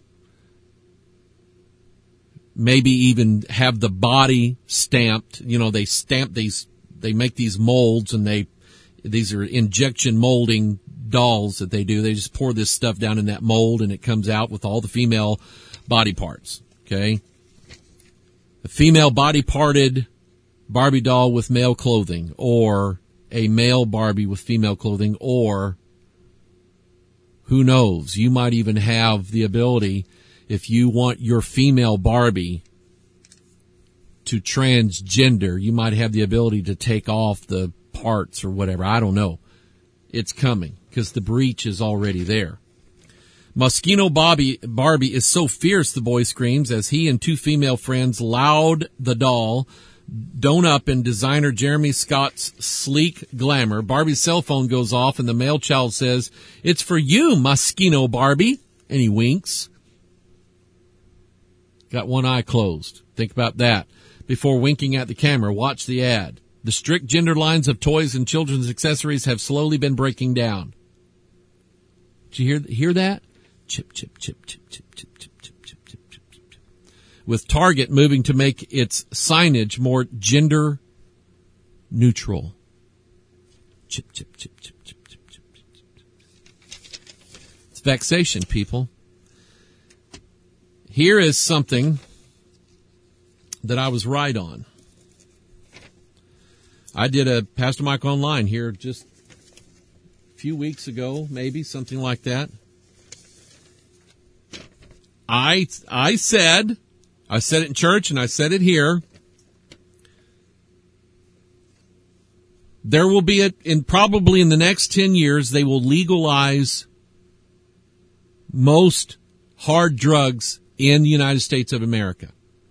maybe even have the body stamped. You know, they stamp these, they make these molds, and they, these are injection molding dolls that they do. They just pour this stuff down in that mold, and it comes out with all the female body parts, okay? A female body parted Barbie doll with male clothing, or a male Barbie with female clothing, or who knows, you might even have the ability, if you want your female Barbie to transgender, you might have the ability to take off the parts or whatever. I don't know. It's coming because the breach is already there. Moschino Barbie, Barbie is so fierce, the boy screams, as he and two female friends loud the doll, done up in designer Jeremy Scott's sleek glamour. Barbie's cell phone goes off, and the male child says, "It's for you, Moschino Barbie," and he winks. Got one eye closed. Think about that. Before winking at the camera, watch the ad. The strict gender lines of toys and children's accessories have slowly been breaking down. Did you hear, hear that? Chip, chip, chip, chip, chip, chip, chip, chip, chip, chip, chip, chip, chip. With Target moving to make its signage more gender neutral. Chip, chip, chip, chip, chip, chip, chip, chip, chip. It's vexation, people. Here is something that I was right on. I did a Pastor Mike Online here just a few weeks ago, maybe, something like that. I, I said, I said it in church and I said it here. There will be a, in probably in the next ten years, they will legalize most hard drugs in the United States of America.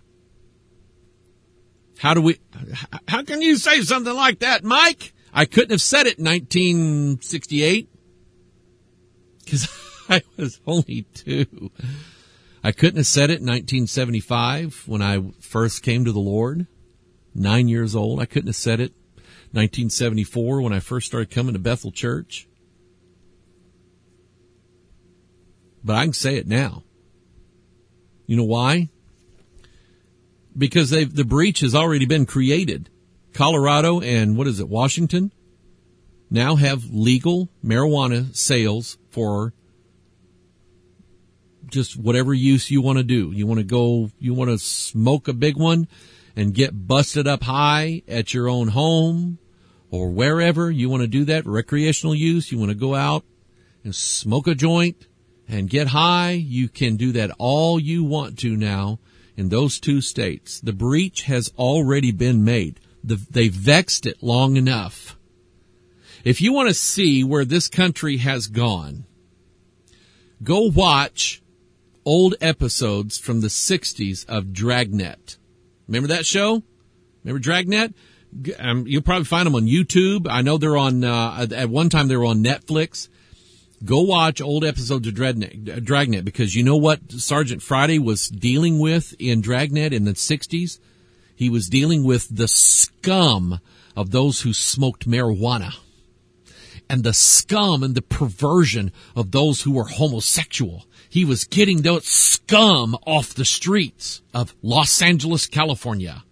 How do we, how can you say something like that, Mike? I couldn't have said it in nineteen sixty-eight because I was only two. I couldn't have said it in nineteen seventy-five when I first came to the Lord, nine years old. I couldn't have said it in nineteen seventy-four when I first started coming to Bethel Church. But I can say it now. You know why? Because they've, the breach has already been created. Colorado and, what is it, Washington, now have legal marijuana sales for just whatever use you want to do. You want to go, you want to smoke a big one and get busted up high at your own home or wherever you want to do that, recreational use. You want to go out and smoke a joint and get high. You can do that all you want to now in those two states. The breach has already been made. The, they vexed it long enough. If you want to see where this country has gone, go watch old episodes from the sixties of Dragnet. Remember that show? Remember Dragnet? Um, you'll probably find them on YouTube. I know they're on, uh, at one time they were on Netflix. Go watch old episodes of Dragnet, Dragnet, because you know what Sergeant Friday was dealing with in Dragnet in the sixties? He was dealing with the scum of those who smoked marijuana and the scum and the perversion of those who were homosexual. He was getting that scum off the streets of Los Angeles, California.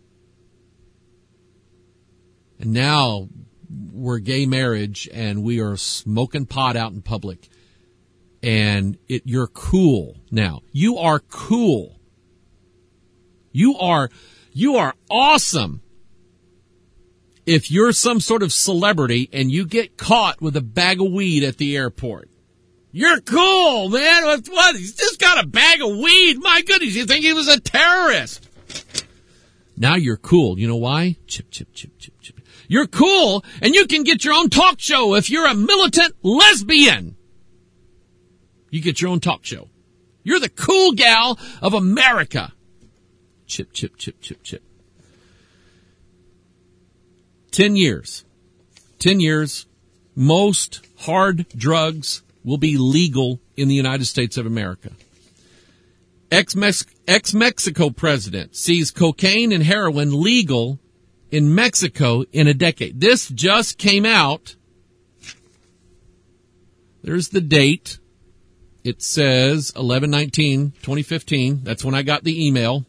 And now we're gay marriage and we are smoking pot out in public. And it, you're cool now. You are cool. You are, you are awesome. If you're some sort of celebrity and you get caught with a bag of weed at the airport. You're cool, man. What? what? He's just got a bag of weed. My goodness, you think he was a terrorist. Now you're cool. You know why? Chip, chip, chip, chip, chip. You're cool, and you can get your own talk show if you're a militant lesbian. You get your own talk show. You're the cool gal of America. Chip, chip, chip, chip, chip. Ten years. Ten years. Most hard drugs will be legal in the United States of America. Ex-Mexico president sees cocaine and heroin legal in Mexico in a decade. This just came out. There's the date. It says eleven nineteen twenty fifteen. That's when I got the email.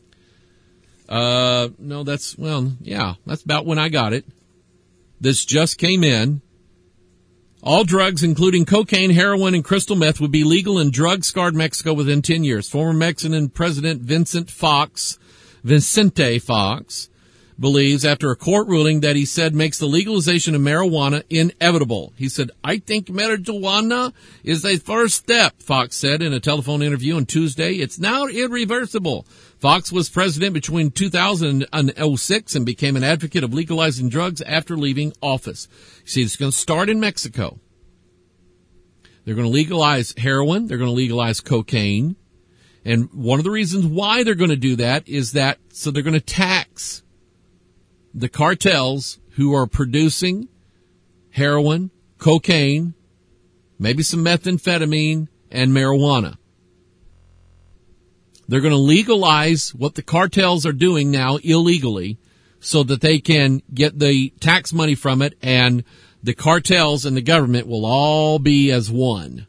Uh, no, that's, well, yeah, that's about when I got it. This just came in. All drugs, including cocaine, heroin, and crystal meth, would be legal in drug-scarred Mexico within ten years. Former Mexican President Vincent Fox, Vicente Fox, believes after a court ruling that he said makes the legalization of marijuana inevitable. He said, I think marijuana is a first step, Fox said in a telephone interview on Tuesday. It's now irreversible. Fox was president between two thousand six and became an advocate of legalizing drugs after leaving office. You see, it's going to start in Mexico. They're going to legalize heroin. They're going to legalize cocaine. And one of the reasons why they're going to do that is that so they're going to tax the cartels who are producing heroin, cocaine, maybe some methamphetamine, and marijuana. They're going to legalize what the cartels are doing now illegally so that they can get the tax money from it, and the cartels and the government will all be as one.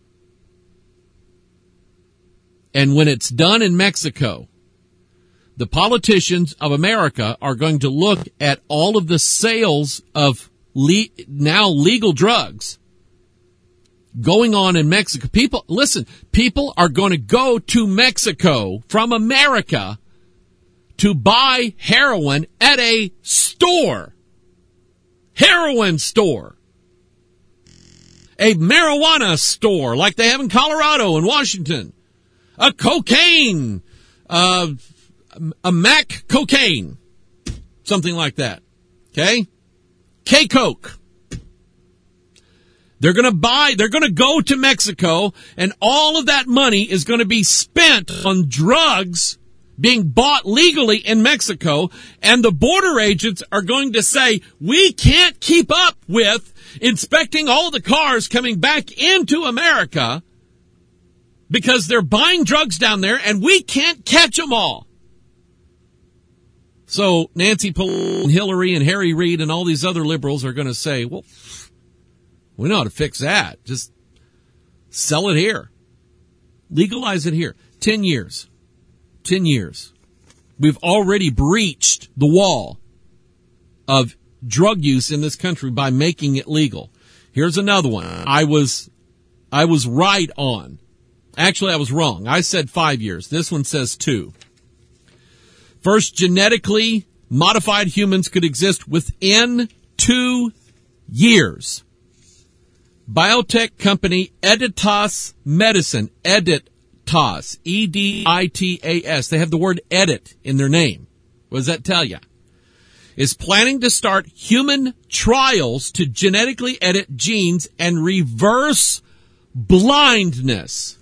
And when it's done in Mexico, the politicians of America are going to look at all of the sales of le- now legal drugs going on in Mexico. People, listen, people are going to go to Mexico from America to buy heroin at a store. Heroin store. A marijuana store like they have in Colorado and Washington. A cocaine, uh, a Mac cocaine. Something like that. Okay? K-Coke. They're going to buy, they're going to go to Mexico, and all of that money is going to be spent on drugs being bought legally in Mexico, and the border agents are going to say, we can't keep up with inspecting all the cars coming back into America because they're buying drugs down there, and we can't catch them all. So Nancy Pelosi and Hillary and Harry Reid and all these other liberals are going to say, well, we know how to fix that. Just sell it here. Legalize it here. Ten years. ten years. We've already breached the wall of drug use in this country by making it legal. Here's another one. I was, I was right on. Actually, I was wrong. I said five years. This one says two. First, genetically modified humans could exist within two years. Biotech company Editas Medicine, Editas, E D I T A S. They have the word edit in their name. What does that tell you? Is planning to start human trials to genetically edit genes and reverse blindness.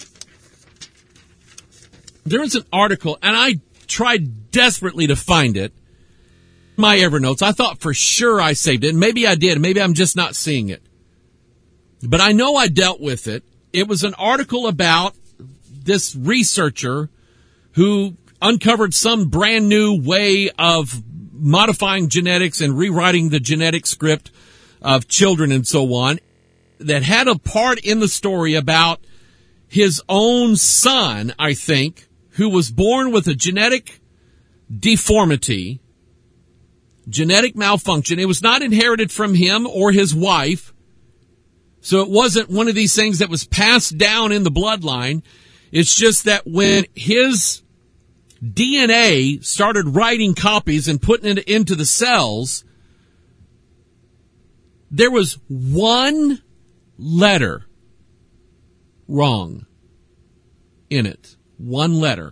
There was an article, and I tried desperately to find it. My Evernotes. I thought for sure I saved it. And maybe I did. Maybe I'm just not seeing it. But I know I dealt with it. It was an article about this researcher who uncovered some brand new way of modifying genetics and rewriting the genetic script of children and so on, that had a part in the story about his own son, I think, who was born with a genetic deformity, genetic malfunction. It was not inherited from him or his wife. So it wasn't one of these things that was passed down in the bloodline. It's just that when his D N A started writing copies and putting it into the cells, there was one letter wrong in it. One letter.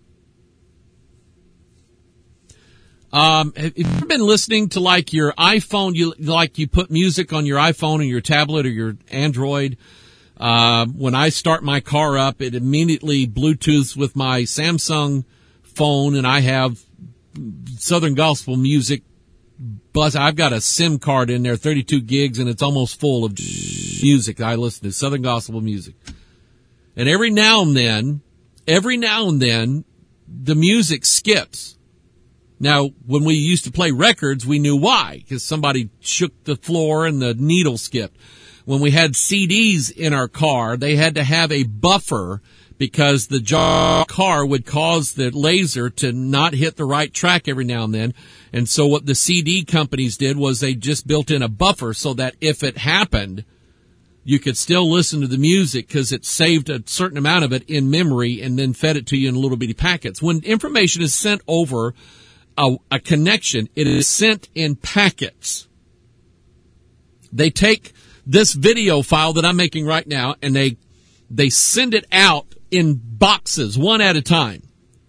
Um, have you ever been listening to like your iPhone, you like you put music on your iPhone or your tablet or your Android? Uh, when I start my car up, it immediately Bluetooths with my Samsung phone, and I have Southern Gospel music. Buzz. I've got a SIM card in there, thirty-two gigs, and it's almost full of music. I listen to Southern Gospel music. And every now and then, every now and then, the music skips. Now, when we used to play records, we knew why, because somebody shook the floor and the needle skipped. When we had C Ds in our car, they had to have a buffer because the car would cause the laser to not hit the right track every now and then. And so what the C D companies did was they just built in a buffer so that if it happened, you could still listen to the music because it saved a certain amount of it in memory and then fed it to you in little bitty packets. When information is sent over a, a connection, it is sent in packets. They take this video file that I'm making right now and they they send it out in boxes, one at a time.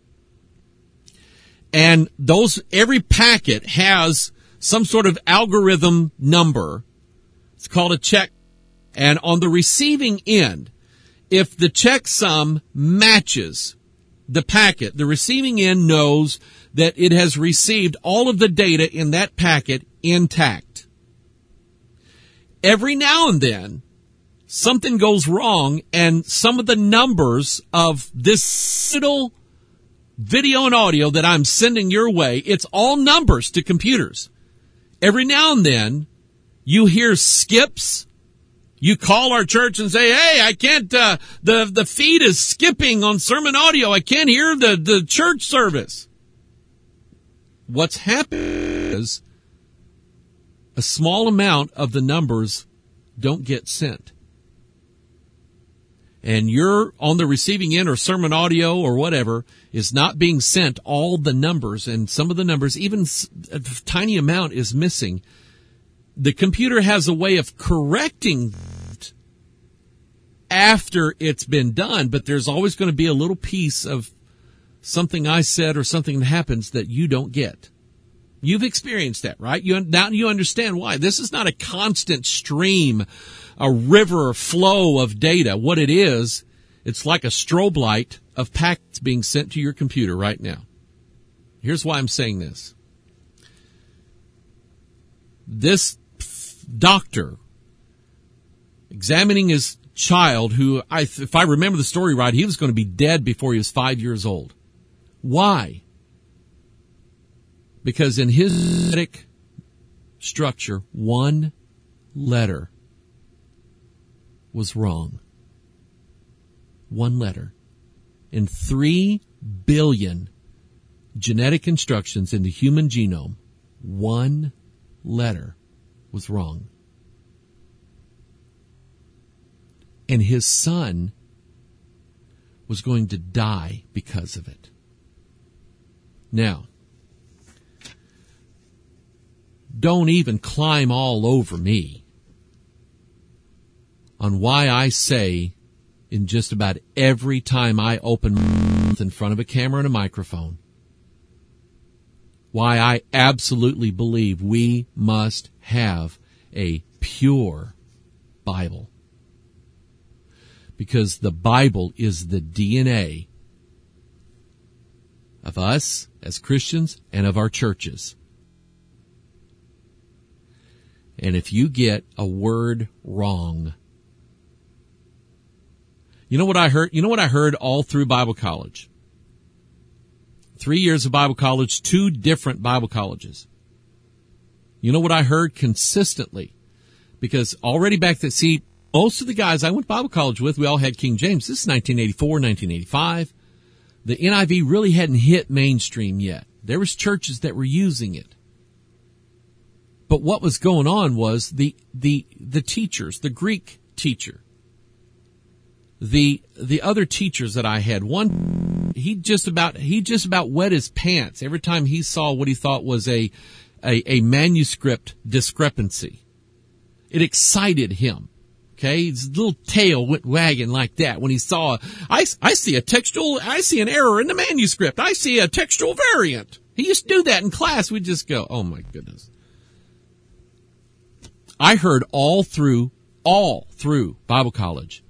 And those, every packet has some sort of algorithm number. It's called a check. And on the receiving end, if the checksum matches the packet, the receiving end knows that it has received all of the data in that packet intact. Every now and then, something goes wrong, and some of the numbers of this little video and audio that I'm sending your way, it's all numbers to computers. Every now and then, you hear skips. You call our church and say, hey, I can't, uh, the, the feed is skipping on sermon audio. I can't hear the, the church service. What's happened is a small amount of the numbers don't get sent. And you're on the receiving end, or sermon audio or whatever is not being sent all the numbers, and some of the numbers, even a tiny amount, is missing. The computer has a way of correcting it after it's been done, but there's always going to be a little piece of something I said or something that happens that you don't get. You've experienced that, right? You, now you understand why. This is not a constant stream, a river or flow of data. What it is, it's like a strobe light of packets being sent to your computer right now. Here's why I'm saying this. This doctor examining his child, who, I, if I remember the story right, he was going to be dead before he was five years old. Why? Because in his genetic structure, one letter was wrong. One letter. In three billion genetic instructions in the human genome, one letter was wrong. And his son was going to die because of it. Now, don't even climb all over me on why I say in just about every time I open my mouth in front of a camera and a microphone, why I absolutely believe we must have a pure Bible. Because the Bible is the D N A of us as Christians and of our churches. And if you get a word wrong, you know what I heard? You know what I heard all through Bible college? Three years of Bible college, two different Bible colleges. You know what I heard consistently? Because already back then, see, most of the guys I went to Bible college with, we all had King James. This is nineteen eighty-four, nineteen eighty-five. The N I V really hadn't hit mainstream yet. There was churches that were using it. But what was going on was the the the teachers, the Greek teacher, the the other teachers that I had, one he just about he just about wet his pants every time he saw what he thought was a a, a manuscript discrepancy. It excited him. Okay, his little tail went wagging like that when he saw, I, I see a textual, I see an error in the manuscript. I see a textual variant. He used to do that in class. We'd just go, oh my goodness. I heard all through, all through Bible college.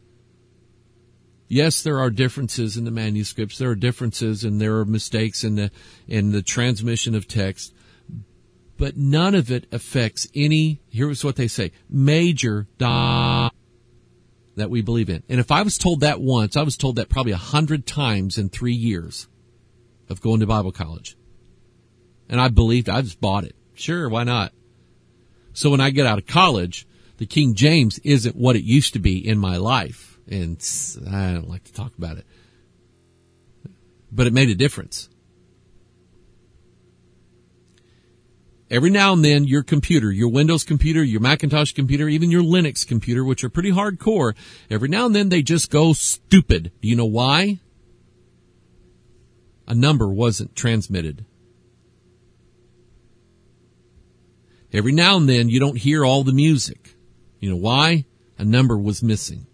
Yes, there are differences in the manuscripts. There are differences and there are mistakes in the, in the transmission of text. But none of it affects any, here's what they say, major da that we believe in. And if I was told that once, I was told that probably a hundred times in three years of going to Bible college. And I believed, I just bought it. Sure, why not? So when I get out of college, the King James isn't what it used to be in my life. And I don't like to talk about it. But it made a difference. Every now and then, your computer, your Windows computer, your Macintosh computer, even your Linux computer, which are pretty hardcore, every now and then they just go stupid. Do you know why? A number wasn't transmitted. Every now and then, you don't hear all the music. You know why? A number was missing.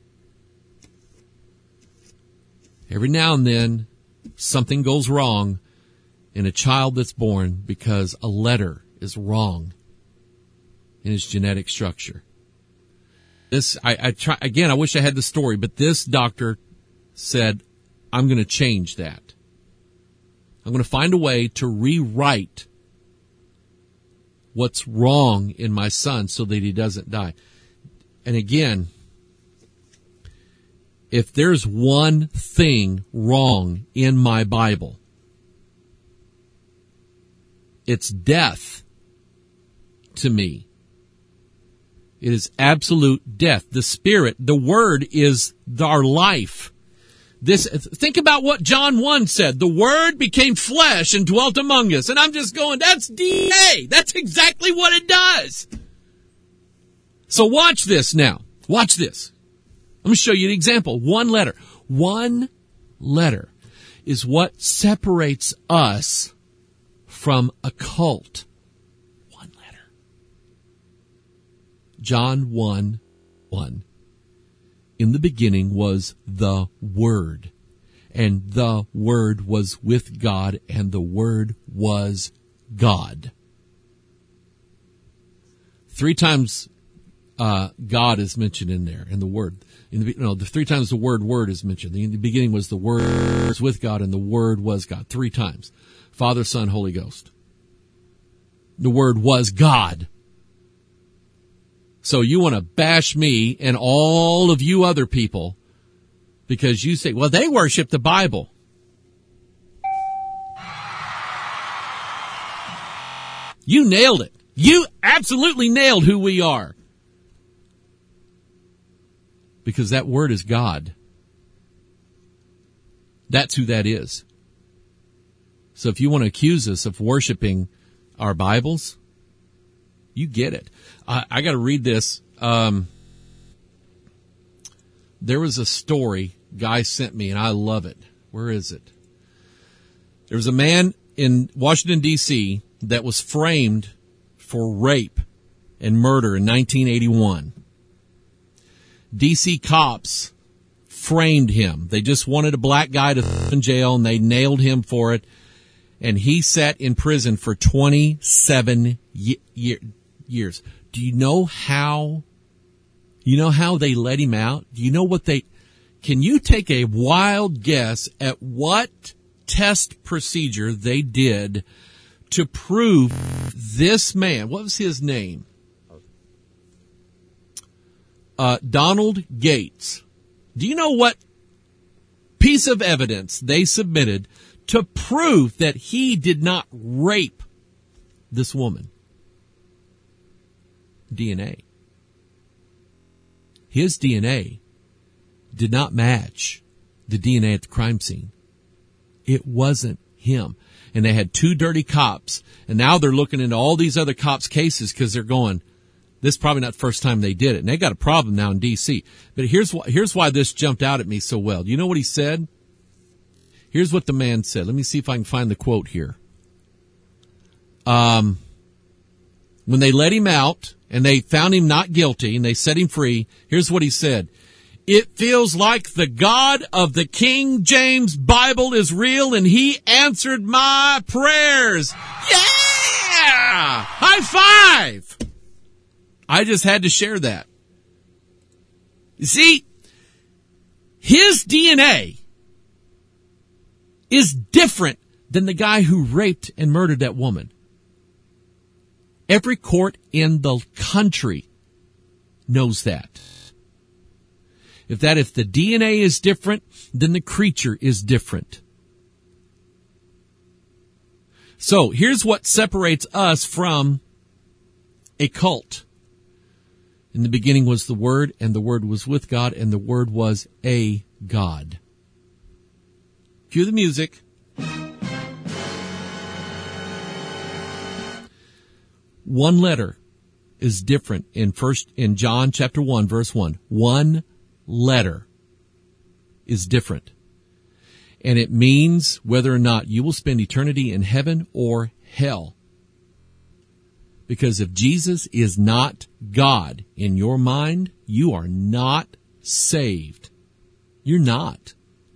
Every now and then, something goes wrong in a child that's born because a letter is wrong in his genetic structure. This, I, I try, again, I wish I had the story, but this doctor said, I'm going to change that. I'm going to find a way to rewrite what's wrong in my son so that he doesn't die. And again, if there's one thing wrong in my Bible, it's death to me. It is absolute death. The Spirit, the Word is our life. This, think about what John one said. The Word became flesh and dwelt among us. And I'm just going, that's D N A. That's exactly what it does. So watch this now. Watch this. Let me show you an example. One letter. One letter is what separates us from a cult. One letter. John one, one. In the beginning was the Word, and the Word was with God, and the Word was God. Three times uh, God is mentioned in there, in the Word. In the, no, the three times the word Word is mentioned. In the beginning was the Word was with God, and the Word was God. Three times. Father, Son, Holy Ghost. The Word was God. So you want to bash me and all of you other people because you say, well, they worship the Bible. You nailed it. You absolutely nailed who we are. Because that Word is God. That's who that is. So if you want to accuse us of worshiping our Bibles, you get it. I, I got to read this. Um, there was a story guy sent me, and I love it. Where is it? There was a man in Washington, D C that was framed for rape and murder in nineteen eighty-one. D C cops framed him. They just wanted a black guy to th- in jail, and they nailed him for it. And he sat in prison for twenty-seven ye- year, years. Do you know how, you know how they let him out? Do you know what they, can you take a wild guess at what test procedure they did to prove this man, what was his name? Uh, Donald Gates. Do you know what piece of evidence they submitted to prove that he did not rape this woman? D N A. His D N A did not match the D N A at the crime scene. It wasn't him. And they had two dirty cops, and now they're looking into all these other cops' cases because they're going, this is probably not the first time they did it. And they got a problem now in D C. But here's why, here's why this jumped out at me so well. Do you know what he said? Here's what the man said. Let me see if I can find the quote here. Um, when they let him out and they found him not guilty and they set him free, here's what he said. It feels like the God of the King James Bible is real and he answered my prayers. Yeah! High five! I just had to share that. You see, his D N A is different than the guy who raped and murdered that woman. Every court in the country knows that. If that, if the D N A is different, then the creature is different. So here's what separates us from a cult. In the beginning was the Word, and the Word was with God, and the Word was a God. Cue the music. One letter is different in first in John chapter one, verse one. One letter is different. And it means whether or not you will spend eternity in heaven or hell. Because if Jesus is not God in your mind, you are not saved. You're not.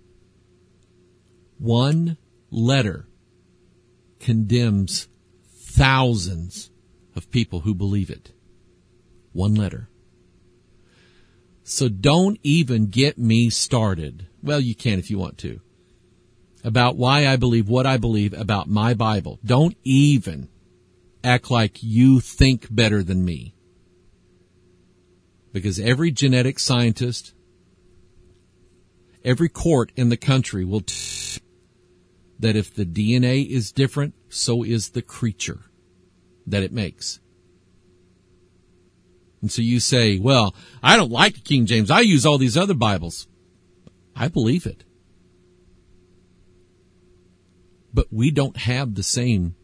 One letter condemns thousands of people who believe it. One letter. So don't even get me started. Well, you can if you want to. About why I believe what I believe about my Bible. Don't even act like you think better than me. Because every genetic scientist, every court in the country will tell you that if the D N A is different, so is the creature that it makes. And so you say, well, I don't like the King James. I use all these other Bibles. I believe it. But we don't have the same,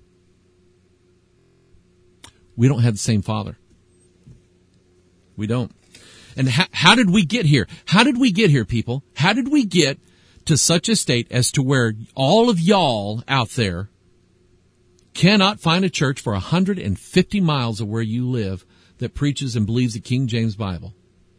we don't have the same Father. We don't. And how, how did we get here? How did we get here, people? How did we get to such a state as to where all of y'all out there cannot find a church for one hundred fifty miles of where you live that preaches and believes the King James Bible?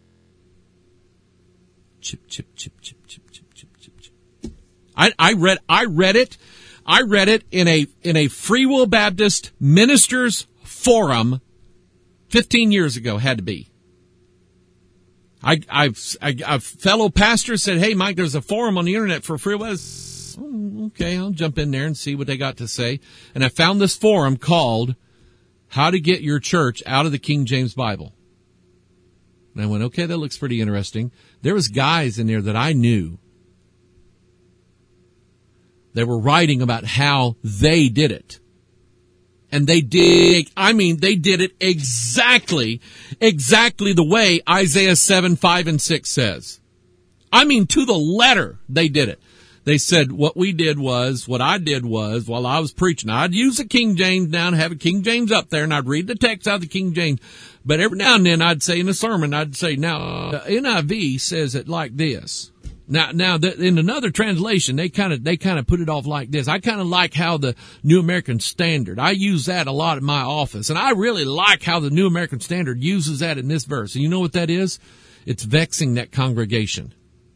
Chip, chip, chip, chip, chip, chip, chip, chip, chip. I, I read, I read it. I read it in a, in a Free Will Baptist ministers forum fifteen years ago, had to be. I, I've, I, a fellow pastor said, hey, Mike, there's a forum on the internet for Free Will. Oh, okay, I'll jump in there and see what they got to say. And I found this forum called How to Get Your Church Out of the King James Bible. And I went, okay, that looks pretty interesting. There was guys in there that I knew that were writing about how they did it. And they did, I mean, they did it exactly, exactly the way Isaiah seven, five, and six says. I mean, to the letter, they did it. They said what we did was, what I did was, while I was preaching, I'd use the King James down, have a King James up there, and I'd read the text out of the King James. But every now and then I'd say in a sermon, I'd say, now, the N I V says it like this. Now, now, the, in another translation, they kind of, they kind of put it off like this. I kind of like how the New American Standard, I use that a lot in my office, and I really like how the New American Standard uses that in this verse. And you know what that is? It's vexing that congregation.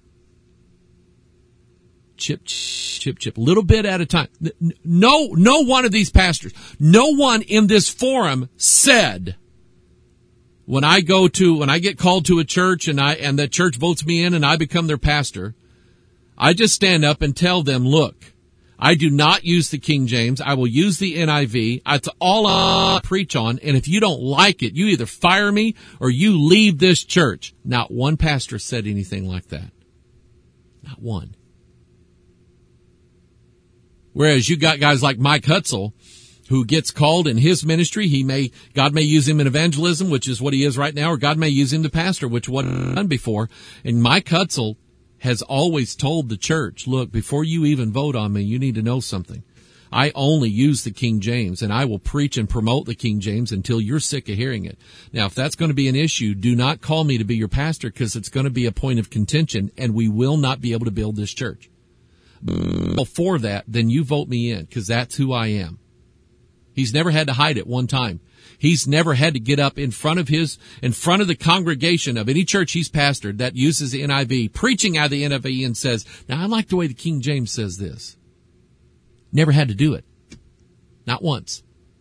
Chip, chip, chip, little bit at a time. No, no one of these pastors, no one in this forum said, when I go to, when I get called to a church and I, and that church votes me in and I become their pastor, I just stand up and tell them, look, I do not use the King James. I will use the N I V. That's all I preach on. And if you don't like it, you either fire me or you leave this church. Not one pastor said anything like that. Not one. Whereas you got guys like Mike Hutzel, who gets called in his ministry. He may, God may use him in evangelism, which is what he is right now, or God may use him to pastor, which what I've done before. And Mike Hutzel has always told the church, look, before you even vote on me, you need to know something. I only use the King James, and I will preach and promote the King James until you're sick of hearing it. Now, if that's going to be an issue, do not call me to be your pastor, because it's going to be a point of contention, and we will not be able to build this church. For that, then you vote me in, because that's who I am. He's never had to hide it one time. He's never had to get up in front of his, in front of the congregation of any church he's pastored that uses the N I V, preaching out of the N I V and says, now I like the way the King James says this. Never had to do it. Not once.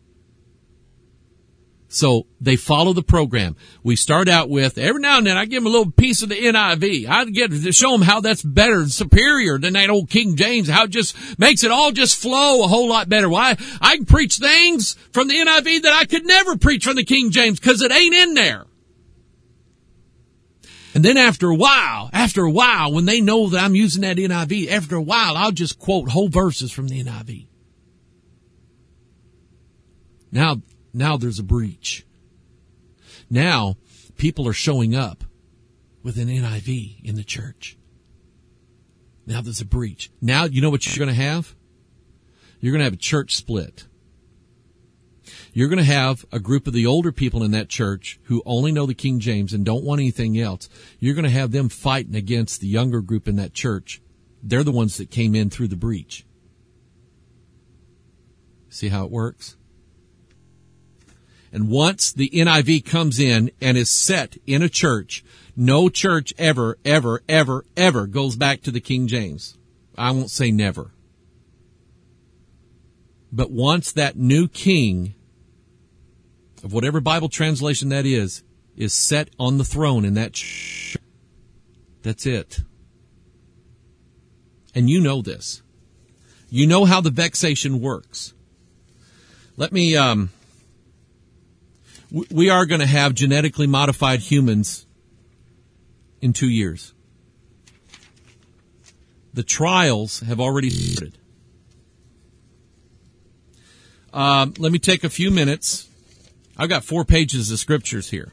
So they follow the program. We start out with, every now and then I give them a little piece of the N I V. I get to show them how that's better, superior than that old King James, how it just makes it all just flow a whole lot better. Why? I can preach things from the N I V that I could never preach from the King James because it ain't in there. And then after a while, after a while, when they know that I'm using that N I V, after a while, I'll just quote whole verses from the N I V. Now, Now there's a breach. Now people are showing up with an N I V in the church. Now there's a breach. Now you know what you're going to have? You're going to have a church split. You're going to have a group of the older people in that church who only know the King James and don't want anything else. You're going to have them fighting against the younger group in that church. They're the ones that came in through the breach. See how it works? And once the N I V comes in and is set in a church, no church ever, ever, ever, ever goes back to the King James. I won't say never. But once that new king, of whatever Bible translation that is, is set on the throne in that church, that's it. And you know this. You know how the vexation works. Let me... um We are going to have genetically modified humans in two years. The trials have already started. Um, let me take a few minutes. I've got four pages of scriptures here.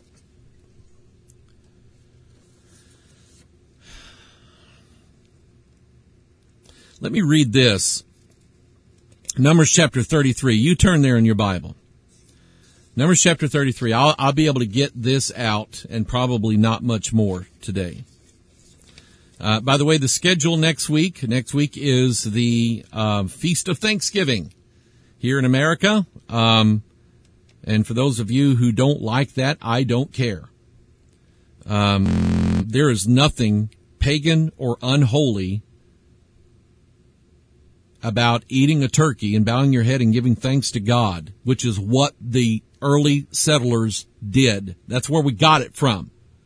Let me read this. Numbers chapter thirty-three. You turn there in your Bible. Numbers chapter thirty-three. I'll, I'll be able to get this out and probably not much more today. Uh, by the way, the schedule next week, next week is the uh, Feast of Thanksgiving here in America. Um, and for those of you who don't like that, I don't care. Um, there is nothing pagan or unholy about eating a turkey and bowing your head and giving thanks to God, which is what the early settlers did. That's where we got it from.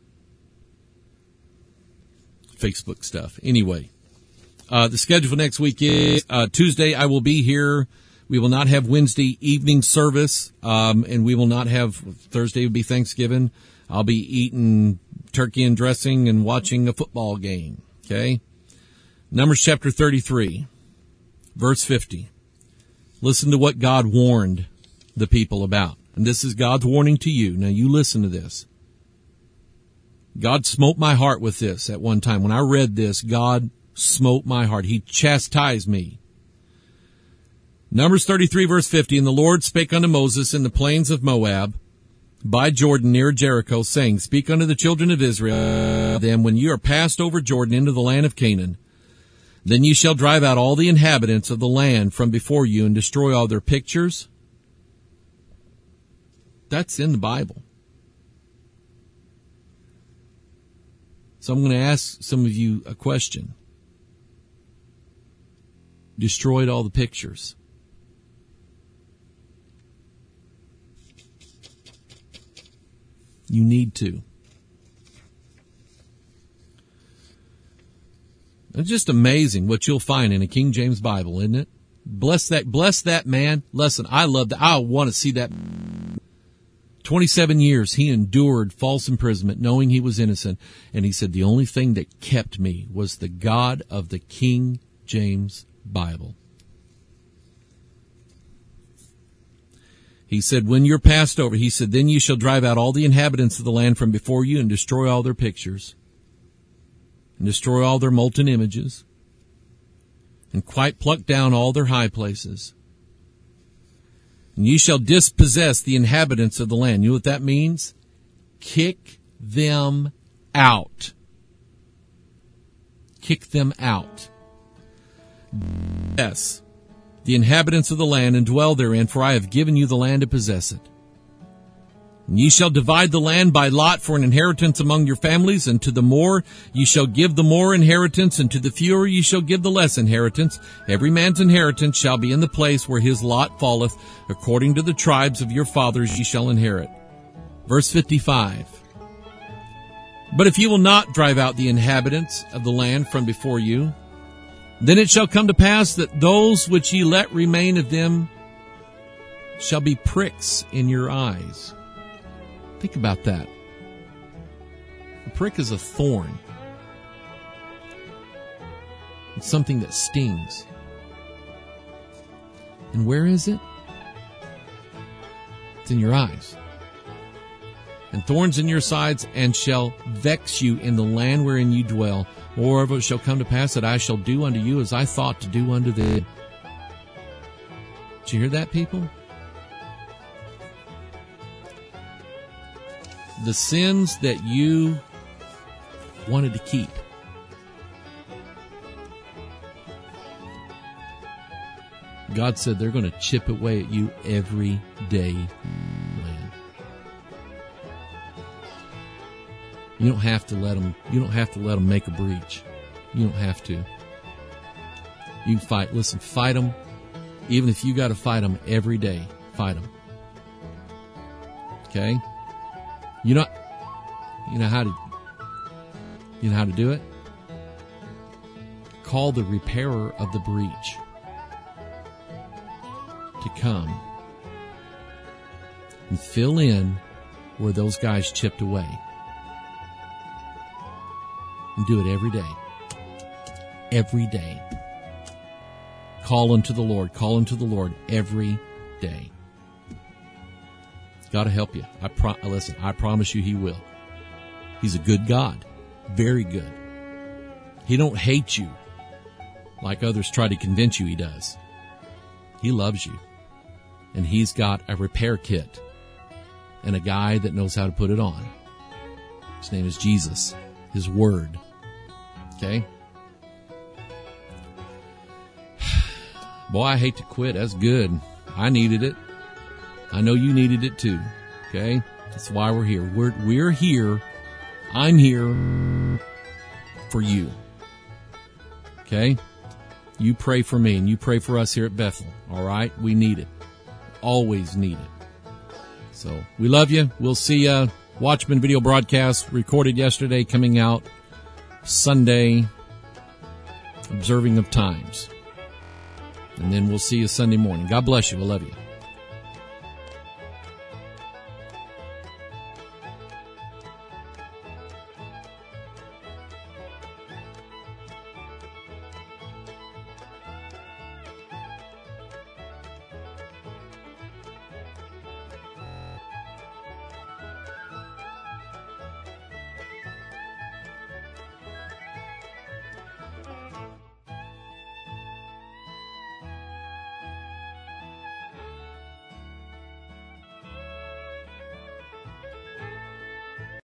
Facebook stuff. Anyway, uh, the schedule for next week is uh, Tuesday. I will be here. We will not have Wednesday evening service, um, and we will not have Thursday will be Thanksgiving. I'll be eating turkey and dressing and watching a football game. Okay. Numbers chapter thirty-three. Verse fifty. Listen to what God warned the people about. And this is God's warning to you. Now you listen to this. God smote my heart with this at one time. When I read this, God smote my heart. He chastised me. Numbers thirty-three, verse fifty, and the Lord spake unto Moses in the plains of Moab, by Jordan near Jericho, saying, Speak unto the children of Israel, them when you are passed over Jordan into the land of Canaan, then ye shall drive out all the inhabitants of the land from before you and destroy all their pictures. That's in the Bible. So I'm going to ask some of you a question. Destroyed all the pictures. You need to. It's just amazing what you'll find in a King James Bible, isn't it? Bless that, bless that man. Listen, I love that. I want to see that. twenty-seven years he endured false imprisonment knowing he was innocent. And he said, the only thing that kept me was the God of the King James Bible. He said, when you're passed over, he said, then you shall drive out all the inhabitants of the land from before you and destroy all their pictures and destroy all their molten images and quite pluck down all their high places. And ye shall dispossess the inhabitants of the land. You know what that means? Kick them out. Kick them out. Yes. The inhabitants of the land and dwell therein, for I have given you the land to possess it. And ye shall divide the land by lot for an inheritance among your families, and to the more ye shall give the more inheritance, and to the fewer ye shall give the less inheritance. Every man's inheritance shall be in the place where his lot falleth, according to the tribes of your fathers ye shall inherit. Verse fifty-five. But if ye will not drive out the inhabitants of the land from before you, then it shall come to pass that those which ye let remain of them shall be pricks in your eyes. Think about that. A prick is a thorn. It's something that stings. And where is it? It's in your eyes. And thorns in your sides, and shall vex you in the land wherein you dwell. Moreover, it shall come to pass that I shall do unto you as I thought to do unto them. Did you hear that, people? The sins that you wanted to keep. God said they're going to chip away at you every day, man. You don't have to let them, you don't have to let them make a breach. You don't have to. You can fight. Listen, fight them. Even if you got to fight them every day, fight them. Okay? You know, you know how to, you know how to do it? Call the repairer of the breach to come and fill in where those guys chipped away. And do it every day. Every day. Call unto the Lord. Call unto the Lord every day. It's got to help you. I pro- Listen, I promise you he will. He's a good God. Very good. He don't hate you like others try to convince you he does. He loves you. And he's got a repair kit and a guy that knows how to put it on. His name is Jesus. His Word. Okay? Boy, I hate to quit. That's good. I needed it. I know you needed it too. Okay? That's why we're here. We're, we're here. I'm here for you. Okay? You pray for me and you pray for us here at Bethel. All right? We need it. Always need it. So, we love you. We'll see you. Watchman video broadcast recorded yesterday, coming out Sunday, observing of times. And then we'll see you Sunday morning. God bless you. We love you.